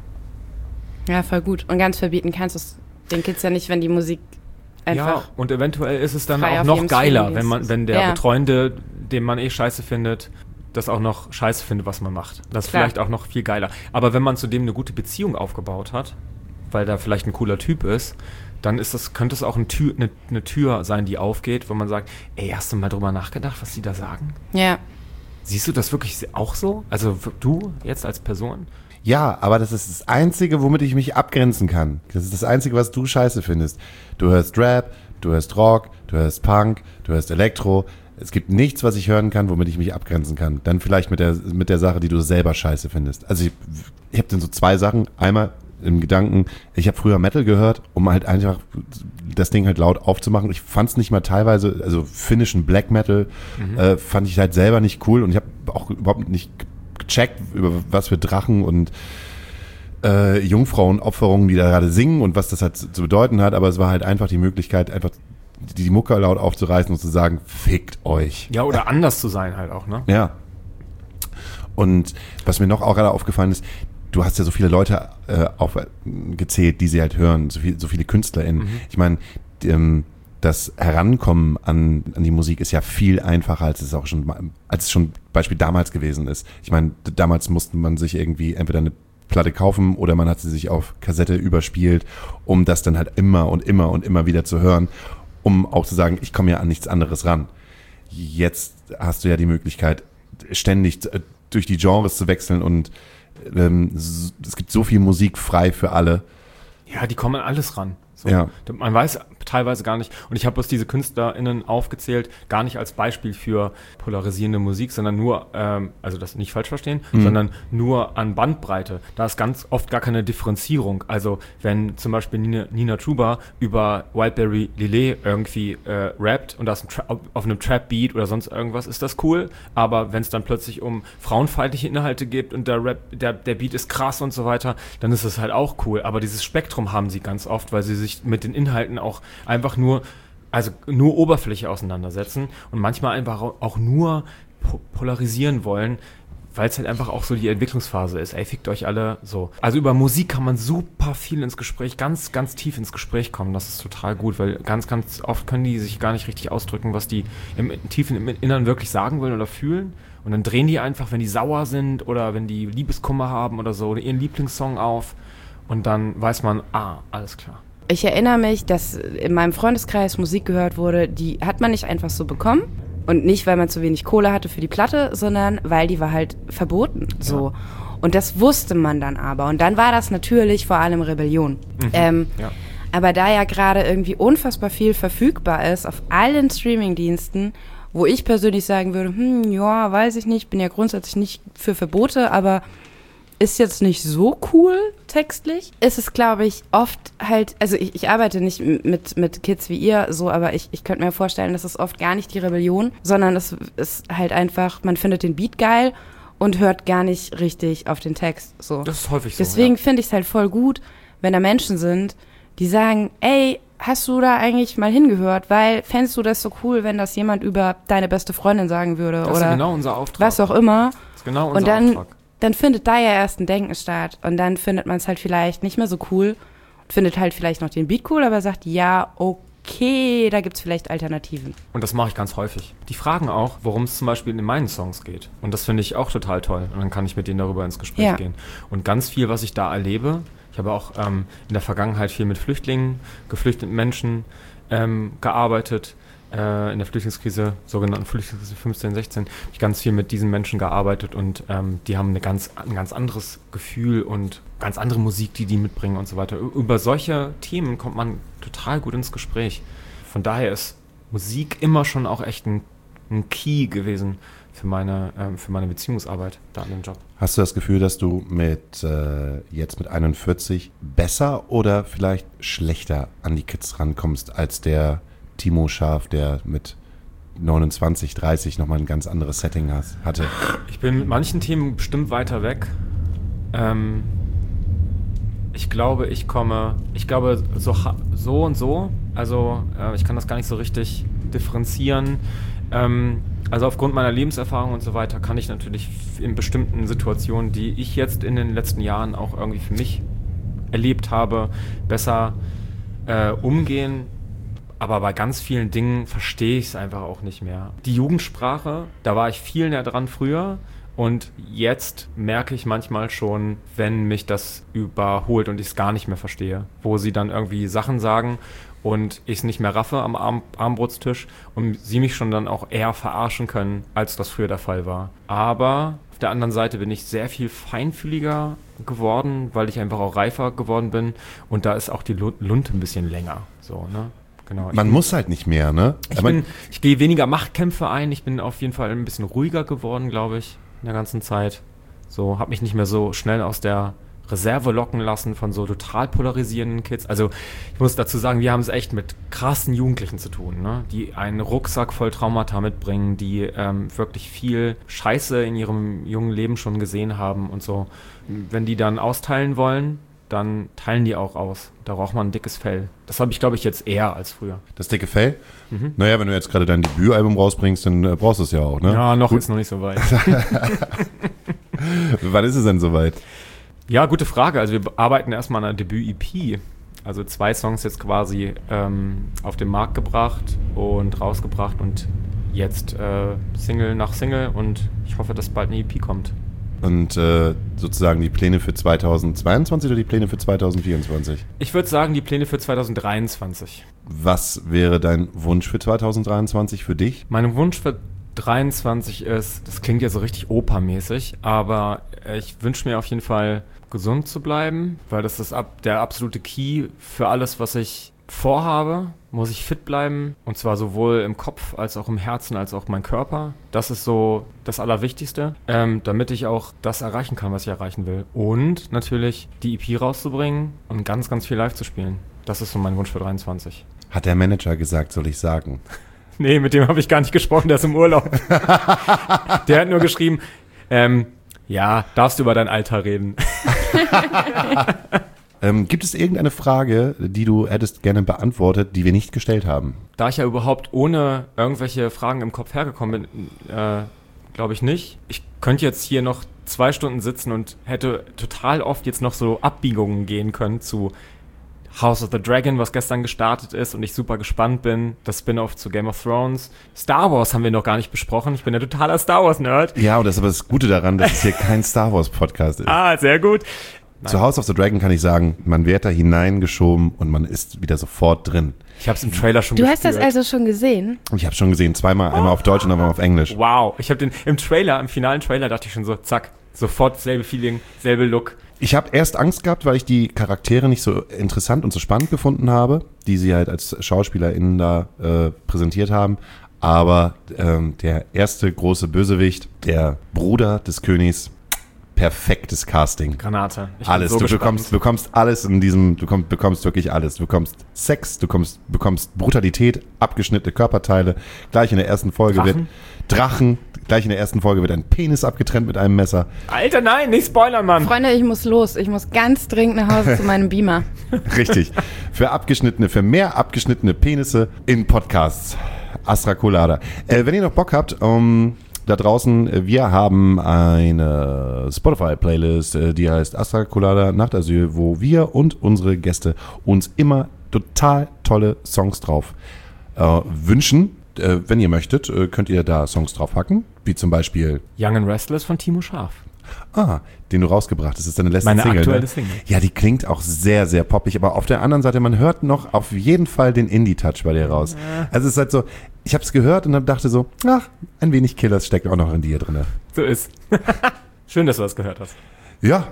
Ja, voll gut. Und ganz verbieten kannst du es den Kids ja nicht, wenn die Musik einfach... Ja, und eventuell ist es dann frei auch auf noch jedem geiler, Streamingdienst wenn man, ist. wenn der Ja. Betreuende, den man eh scheiße findet, das auch noch scheiße findet, was man macht. Das ist Klar. vielleicht auch noch viel geiler. Aber wenn man zu dem eine gute Beziehung aufgebaut hat, weil da vielleicht ein cooler Typ ist, dann ist das, könnte es auch ein Tür, eine, eine Tür sein, die aufgeht, wo man sagt, ey, hast du mal drüber nachgedacht, was die da sagen? Ja. Siehst du das wirklich auch so? Also du jetzt als Person? Ja, aber das ist das Einzige, womit ich mich abgrenzen kann. Das ist das Einzige, was du scheiße findest. Du hörst Rap, du hörst Rock, du hörst Punk, du hörst Elektro. Es gibt nichts, was ich hören kann, womit ich mich abgrenzen kann. Dann vielleicht mit der, mit der Sache, die du selber scheiße findest. Also ich, ich habe dann so zwei Sachen. Einmal im Gedanken, ich habe früher Metal gehört, um halt einfach das Ding halt laut aufzumachen. Ich fand es nicht mal teilweise, also finnischen Black Metal mhm. äh, fand ich halt selber nicht cool und ich habe auch überhaupt nicht gecheckt, über was für Drachen und äh, Jungfrauenopferungen, die da gerade singen und was das halt zu bedeuten hat, aber es war halt einfach die Möglichkeit, einfach die, die Mucke laut aufzureißen und zu sagen, fickt euch. Ja, oder anders zu sein halt auch, ne? Ja. Und was mir noch auch gerade aufgefallen ist, du hast ja so viele Leute äh, aufgezählt, die sie halt hören, so, viel, so viele KünstlerInnen. Mhm. Ich meine, ähm, das Herankommen an, an die Musik ist ja viel einfacher, als es auch schon, als es schon Beispiel damals gewesen ist. Ich meine, damals musste man sich irgendwie entweder eine Platte kaufen oder man hat sie sich auf Kassette überspielt, um das dann halt immer und immer und immer wieder zu hören, um auch zu sagen, ich komme ja an nichts anderes ran. Jetzt hast du ja die Möglichkeit, ständig durch die Genres zu wechseln und ähm, es gibt so viel Musik frei für alle. Ja, die kommen an alles ran. So. Ja. Man weiß teilweise gar nicht, und ich habe bloß diese KünstlerInnen aufgezählt, gar nicht als Beispiel für polarisierende Musik, sondern nur, ähm, also das nicht falsch verstehen, mhm. sondern nur an Bandbreite. Da ist ganz oft gar keine Differenzierung. Also wenn zum Beispiel Nina, Nina Chuba über Wildberry Lillet irgendwie äh, rappt und das Tra- auf einem Trap-Beat oder sonst irgendwas, ist das cool. Aber wenn es dann plötzlich um frauenfeindliche Inhalte geht und der Rap, der, der Beat ist krass und so weiter, dann ist das halt auch cool. Aber dieses Spektrum haben sie ganz oft, weil sie sich mit den Inhalten auch einfach nur, also nur Oberfläche auseinandersetzen und manchmal einfach auch nur po- polarisieren wollen, weil es halt einfach auch so die Entwicklungsphase ist. Ey, fickt euch alle so. Also über Musik kann man super viel ins Gespräch, ganz, ganz tief ins Gespräch kommen. Das ist total gut, weil ganz, ganz oft können die sich gar nicht richtig ausdrücken, was die im tiefen im Innern wirklich sagen wollen oder fühlen. Und dann drehen die einfach, wenn die sauer sind oder wenn die Liebeskummer haben oder so, oder ihren Lieblingssong auf. Und dann weiß man, ah, alles klar. Ich erinnere mich, dass in meinem Freundeskreis Musik gehört wurde, die hat man nicht einfach so bekommen. Und nicht, weil man zu wenig Kohle hatte für die Platte, sondern weil die war halt verboten. So. Ja. Und das wusste man dann aber. Und dann war das natürlich vor allem Rebellion. Mhm. Ähm, ja. Aber da ja gerade irgendwie unfassbar viel verfügbar ist auf allen Streamingdiensten, wo ich persönlich sagen würde, hm, ja, weiß ich nicht, bin ja grundsätzlich nicht für Verbote, aber ist jetzt nicht so cool textlich. Ist es, glaube ich, oft halt, also ich, ich arbeite nicht mit, mit Kids wie ihr so, aber ich, ich könnte mir vorstellen, das ist oft gar nicht die Rebellion, sondern es ist halt einfach, man findet den Beat geil und hört gar nicht richtig auf den Text. So. Das ist häufig so. Deswegen ja. finde ich es halt voll gut, wenn da Menschen sind, die sagen, ey, hast du da eigentlich mal hingehört? Weil fändest du das so cool, wenn das jemand über deine beste Freundin sagen würde? Das oder ist genau unser Auftrag. Was auch immer. Das ist genau unser und dann, Auftrag. Dann findet da ja erst ein Denken statt. Und dann findet man es halt vielleicht nicht mehr so cool. Findet halt vielleicht noch den Beat cool, aber sagt, ja, okay, da gibt's vielleicht Alternativen. Und das mache ich ganz häufig. Die fragen auch, worum es zum Beispiel in meinen Songs geht. Und das finde ich auch total toll. Und dann kann ich mit denen darüber ins Gespräch ja. gehen. Und ganz viel, was ich da erlebe, ich habe auch ähm, in der Vergangenheit viel mit Flüchtlingen, geflüchteten Menschen ähm, gearbeitet. Äh, in der Flüchtlingskrise, sogenannten Flüchtlingskrise fünfzehn, sechzehn, habe ich ganz viel mit diesen Menschen gearbeitet und ähm, die haben eine ganz, ein ganz anderes Gefühl und ganz andere Musik, die die mitbringen und so weiter. Über solche Themen kommt man total gut ins Gespräch. Von daher ist Musik immer schon auch echt ein, ein Key gewesen für meine, ähm, für meine Beziehungsarbeit da an dem Job. Hast du das Gefühl, dass du mit äh, jetzt mit einundvierzig besser oder vielleicht schlechter an die Kids rankommst als der Timo Scharf, der mit neunundzwanzig, dreißig nochmal ein ganz anderes Setting has, hatte? Ich bin mit manchen Themen bestimmt weiter weg. Ähm, ich glaube, ich komme, ich glaube so, so und so, also äh, ich kann das gar nicht so richtig differenzieren. Ähm, also aufgrund meiner Lebenserfahrung und so weiter kann ich natürlich in bestimmten Situationen, die ich jetzt in den letzten Jahren auch irgendwie für mich erlebt habe, besser äh, umgehen. Aber bei ganz vielen Dingen verstehe ich es einfach auch nicht mehr. Die Jugendsprache, da war ich viel näher dran früher Und jetzt merke ich manchmal schon, wenn mich das überholt und ich es gar nicht mehr verstehe, wo sie dann irgendwie Sachen sagen und ich es nicht mehr raffe am Arm- Armbrotstisch und sie mich schon dann auch eher verarschen können, als das früher der Fall war. Aber auf der anderen Seite bin ich sehr viel feinfühliger geworden, weil ich einfach auch reifer geworden bin und da ist auch die Lu- Lunte ein bisschen länger. So, ne? Genau. Man Ich- muss halt nicht mehr, ne? Ich, Aber- bin, ich gehe weniger Machtkämpfe ein. Ich bin auf jeden Fall ein bisschen ruhiger geworden, glaube ich, in der ganzen Zeit. So, habe mich nicht mehr so schnell aus der Reserve locken lassen von so total polarisierenden Kids. Also, ich muss dazu sagen, wir haben es echt mit krassen Jugendlichen zu tun, ne? Die einen Rucksack voll Traumata mitbringen, die ähm, wirklich viel Scheiße in ihrem jungen Leben schon gesehen haben und so. Wenn die dann austeilen wollen, dann teilen die auch aus. Da braucht man ein dickes Fell. Das habe ich, glaube ich, jetzt eher als früher. Das dicke Fell? Mhm. Naja, wenn du jetzt gerade dein Debütalbum rausbringst, dann äh, brauchst du es ja auch, ne? Ja, noch ist noch nicht so weit. Wann ist es denn soweit? Ja, gute Frage. Also wir arbeiten erstmal an einer Debüt-E P. Also zwei Songs jetzt quasi ähm, auf den Markt gebracht und rausgebracht und jetzt äh, Single nach Single und ich hoffe, dass bald eine E P kommt. Und äh, sozusagen die Pläne für zweitausendzweiundzwanzig oder die Pläne für zweitausendvierundzwanzig? Ich würde sagen, die Pläne für zweitausenddreiundzwanzig. Was wäre dein Wunsch für zweitausenddreiundzwanzig für dich? Mein Wunsch für dreiundzwanzig ist, das klingt ja so richtig opermäßig, aber äh, ich wünsche mir auf jeden Fall gesund zu bleiben, weil das ist ab, der absolute Key für alles, was ich vorhabe. Muss ich fit bleiben und zwar sowohl im Kopf als auch im Herzen als auch mein Körper. Das ist so das Allerwichtigste, ähm, damit ich auch das erreichen kann, was ich erreichen will. Und natürlich die E P rauszubringen und ganz, ganz viel live zu spielen. Das ist so mein Wunsch für dreiundzwanzig. Hat der Manager gesagt, soll ich sagen? Nee, mit dem habe ich gar nicht gesprochen, der ist im Urlaub. Der hat nur geschrieben, ähm, ja, darfst du über dein Alter reden. Ähm, gibt es irgendeine Frage, die du hättest gerne beantwortet, die wir nicht gestellt haben? Da ich ja überhaupt ohne irgendwelche Fragen im Kopf hergekommen bin, äh, glaube ich nicht. Ich könnte jetzt hier noch zwei Stunden sitzen und hätte total oft jetzt noch so Abbiegungen gehen können zu House of the Dragon, was gestern gestartet ist und ich super gespannt bin. Das Spin-off zu Game of Thrones. Star Wars haben wir noch gar nicht besprochen. Ich bin ja totaler Star Wars-Nerd. Ja, und das ist aber das Gute daran, dass es hier kein Star Wars Podcast ist. Ah, sehr gut. Zu House of the Dragon kann ich sagen, man wird da hineingeschoben und man ist wieder sofort drin. Ich habe es im Trailer schon Du gespürt. hast das also schon gesehen? Ich habe schon gesehen, zweimal, einmal auf Deutsch und einmal auf Englisch. Wow. Ich habe den im Trailer, im finalen Trailer dachte ich schon so, zack, sofort selbe Feeling, selbe Look. Ich habe erst Angst gehabt, weil ich die Charaktere nicht so interessant und so spannend gefunden habe, die sie halt als SchauspielerInnen da äh, präsentiert haben. Aber ähm, der erste große Bösewicht, der Bruder des Königs, perfektes Casting. Granate. Ich bin Alles. so du gespannt. bekommst, bekommst alles in diesem, du komm, bekommst wirklich alles. Du bekommst Sex, du kommst, bekommst Brutalität, abgeschnittene Körperteile. Gleich in der ersten Folge Drachen? wird Drachen, gleich in der ersten Folge wird ein Penis abgetrennt mit einem Messer. Alter, nein, nicht spoilern, Mann. Freunde, ich muss los. Ich muss ganz dringend nach Hause zu meinem Beamer. Richtig. Für abgeschnittene, für mehr abgeschnittene Penisse in Podcasts. Astra Colada. Äh, wenn ihr noch Bock habt, um, da draußen, wir haben eine Spotify-Playlist, äh, die heißt Astra Colada Nachtasyl, wo wir und unsere Gäste uns immer total tolle Songs drauf äh, wünschen. Äh, wenn ihr möchtet, äh, könnt ihr da Songs drauf packen, wie zum Beispiel Young and Restless von Timo Scharf. Ah, den du rausgebracht hast. Das ist deine letzte Meine Single. aktuelle ne? Single. Ja, die klingt auch sehr, sehr poppig. Aber auf der anderen Seite, man hört noch auf jeden Fall den Indie-Touch bei dir raus. Also es ist halt so, ich habe es gehört und dann dachte so, ach, ein wenig Killers steckt auch noch in dir drin. So ist. Schön, dass du das gehört hast. Ja,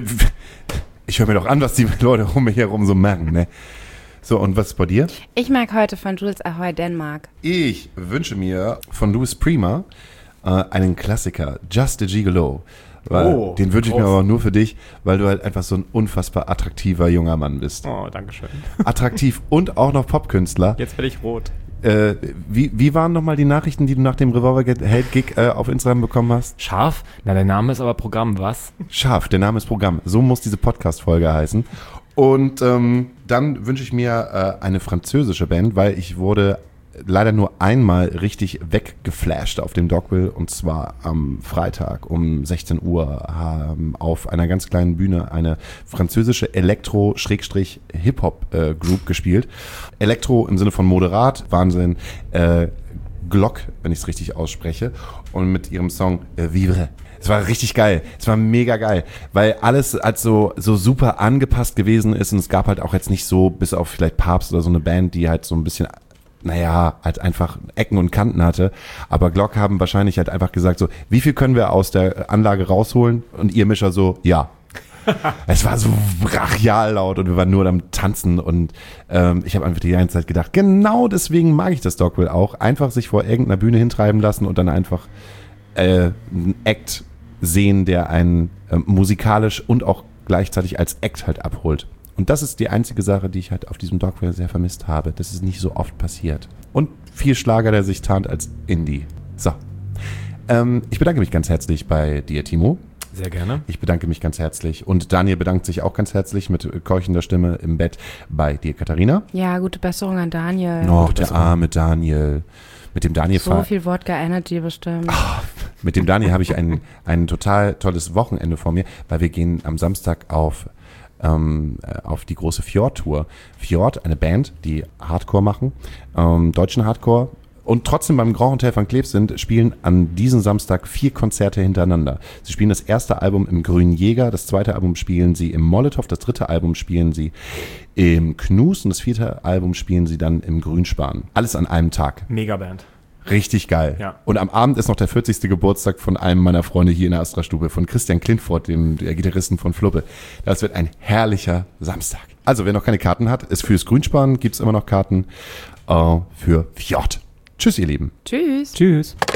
ich höre mir doch an, was die Leute um mich herum so merken. Ne? So, und was ist bei dir? Ich mag heute von Jules Ahoy Denmark. Ich wünsche mir von Louis Prima äh, einen Klassiker, Just a Gigolo. Weil Oh, den wünsche ich mir groß. aber nur für dich, weil du halt einfach so ein unfassbar attraktiver junger Mann bist. Oh, danke schön. Attraktiv und auch noch Popkünstler. Jetzt werde ich rot. Äh, wie, wie waren nochmal die Nachrichten, die du nach dem Revolver-Held-Gig äh, auf Instagram bekommen hast? Scharf? Na, der Name ist aber Programm, was? Scharf, der Name ist Programm. So muss diese Podcast-Folge heißen. Und ähm, dann wünsche ich mir äh, eine französische Band, weil ich wurde leider nur einmal richtig weggeflasht auf dem Dogville, und zwar am Freitag um sechzehn Uhr haben auf einer ganz kleinen Bühne eine französische Elektro-Hip-Hop-Group gespielt. Elektro im Sinne von moderat, Wahnsinn, äh, Glock, wenn ich es richtig ausspreche, und mit ihrem Song äh, Vivre. Es war richtig geil. Es war mega geil, weil alles als so, so super angepasst gewesen ist und es gab halt auch jetzt nicht so, bis auf vielleicht Papst oder so eine Band, die halt so ein bisschen, naja, halt einfach Ecken und Kanten hatte. Aber Glock haben wahrscheinlich halt einfach gesagt so, wie viel können wir aus der Anlage rausholen? Und ihr Mischer so, ja. Es war so brachial laut und wir waren nur am Tanzen und ähm, ich habe einfach die ganze Zeit gedacht, genau deswegen mag ich das Dogville auch. Einfach sich vor irgendeiner Bühne hintreiben lassen und dann einfach äh, einen Act sehen, der einen äh, musikalisch und auch gleichzeitig als Act halt abholt. Und das ist die einzige Sache, die ich halt auf diesem Dogville sehr vermisst habe. Das ist nicht so oft passiert. Und viel Schlager, der sich tarnt als Indie. So. Ähm, ich bedanke mich ganz herzlich bei dir, Timo. Sehr gerne. Ich bedanke mich ganz herzlich. Und Daniel bedankt sich auch ganz herzlich mit keuchender Stimme im Bett bei dir, Katharina. Ja, gute Besserung an Daniel. Oh, der arme Daniel. Mit dem Daniel So viel Wodka Energy bestimmt. Oh, mit dem Daniel habe ich ein, ein total tolles Wochenende vor mir, weil wir gehen am Samstag auf, ähm, auf die große Fjord-Tour. Fjord, eine Band, die Hardcore machen, ähm, deutschen Hardcore. Und trotzdem beim Grand Hotel van Cleef sind, spielen an diesem Samstag vier Konzerte hintereinander. Sie spielen das erste Album im Grünen Jäger, das zweite Album spielen sie im Molotow, das dritte Album spielen sie im Knus und das vierte Album spielen sie dann im Grünspan. Alles an einem Tag. Megaband. Richtig geil. Ja. Und am Abend ist noch der vierzigste Geburtstag von einem meiner Freunde hier in der Astra-Stube, von Christian Klintfort, dem der Gitarristen von Fluppe. Das wird ein herrlicher Samstag. Also, wer noch keine Karten hat, ist fürs Grünspan, gibt's immer noch Karten äh, für Fjord. Tschüss, ihr Lieben. Tschüss. Tschüss.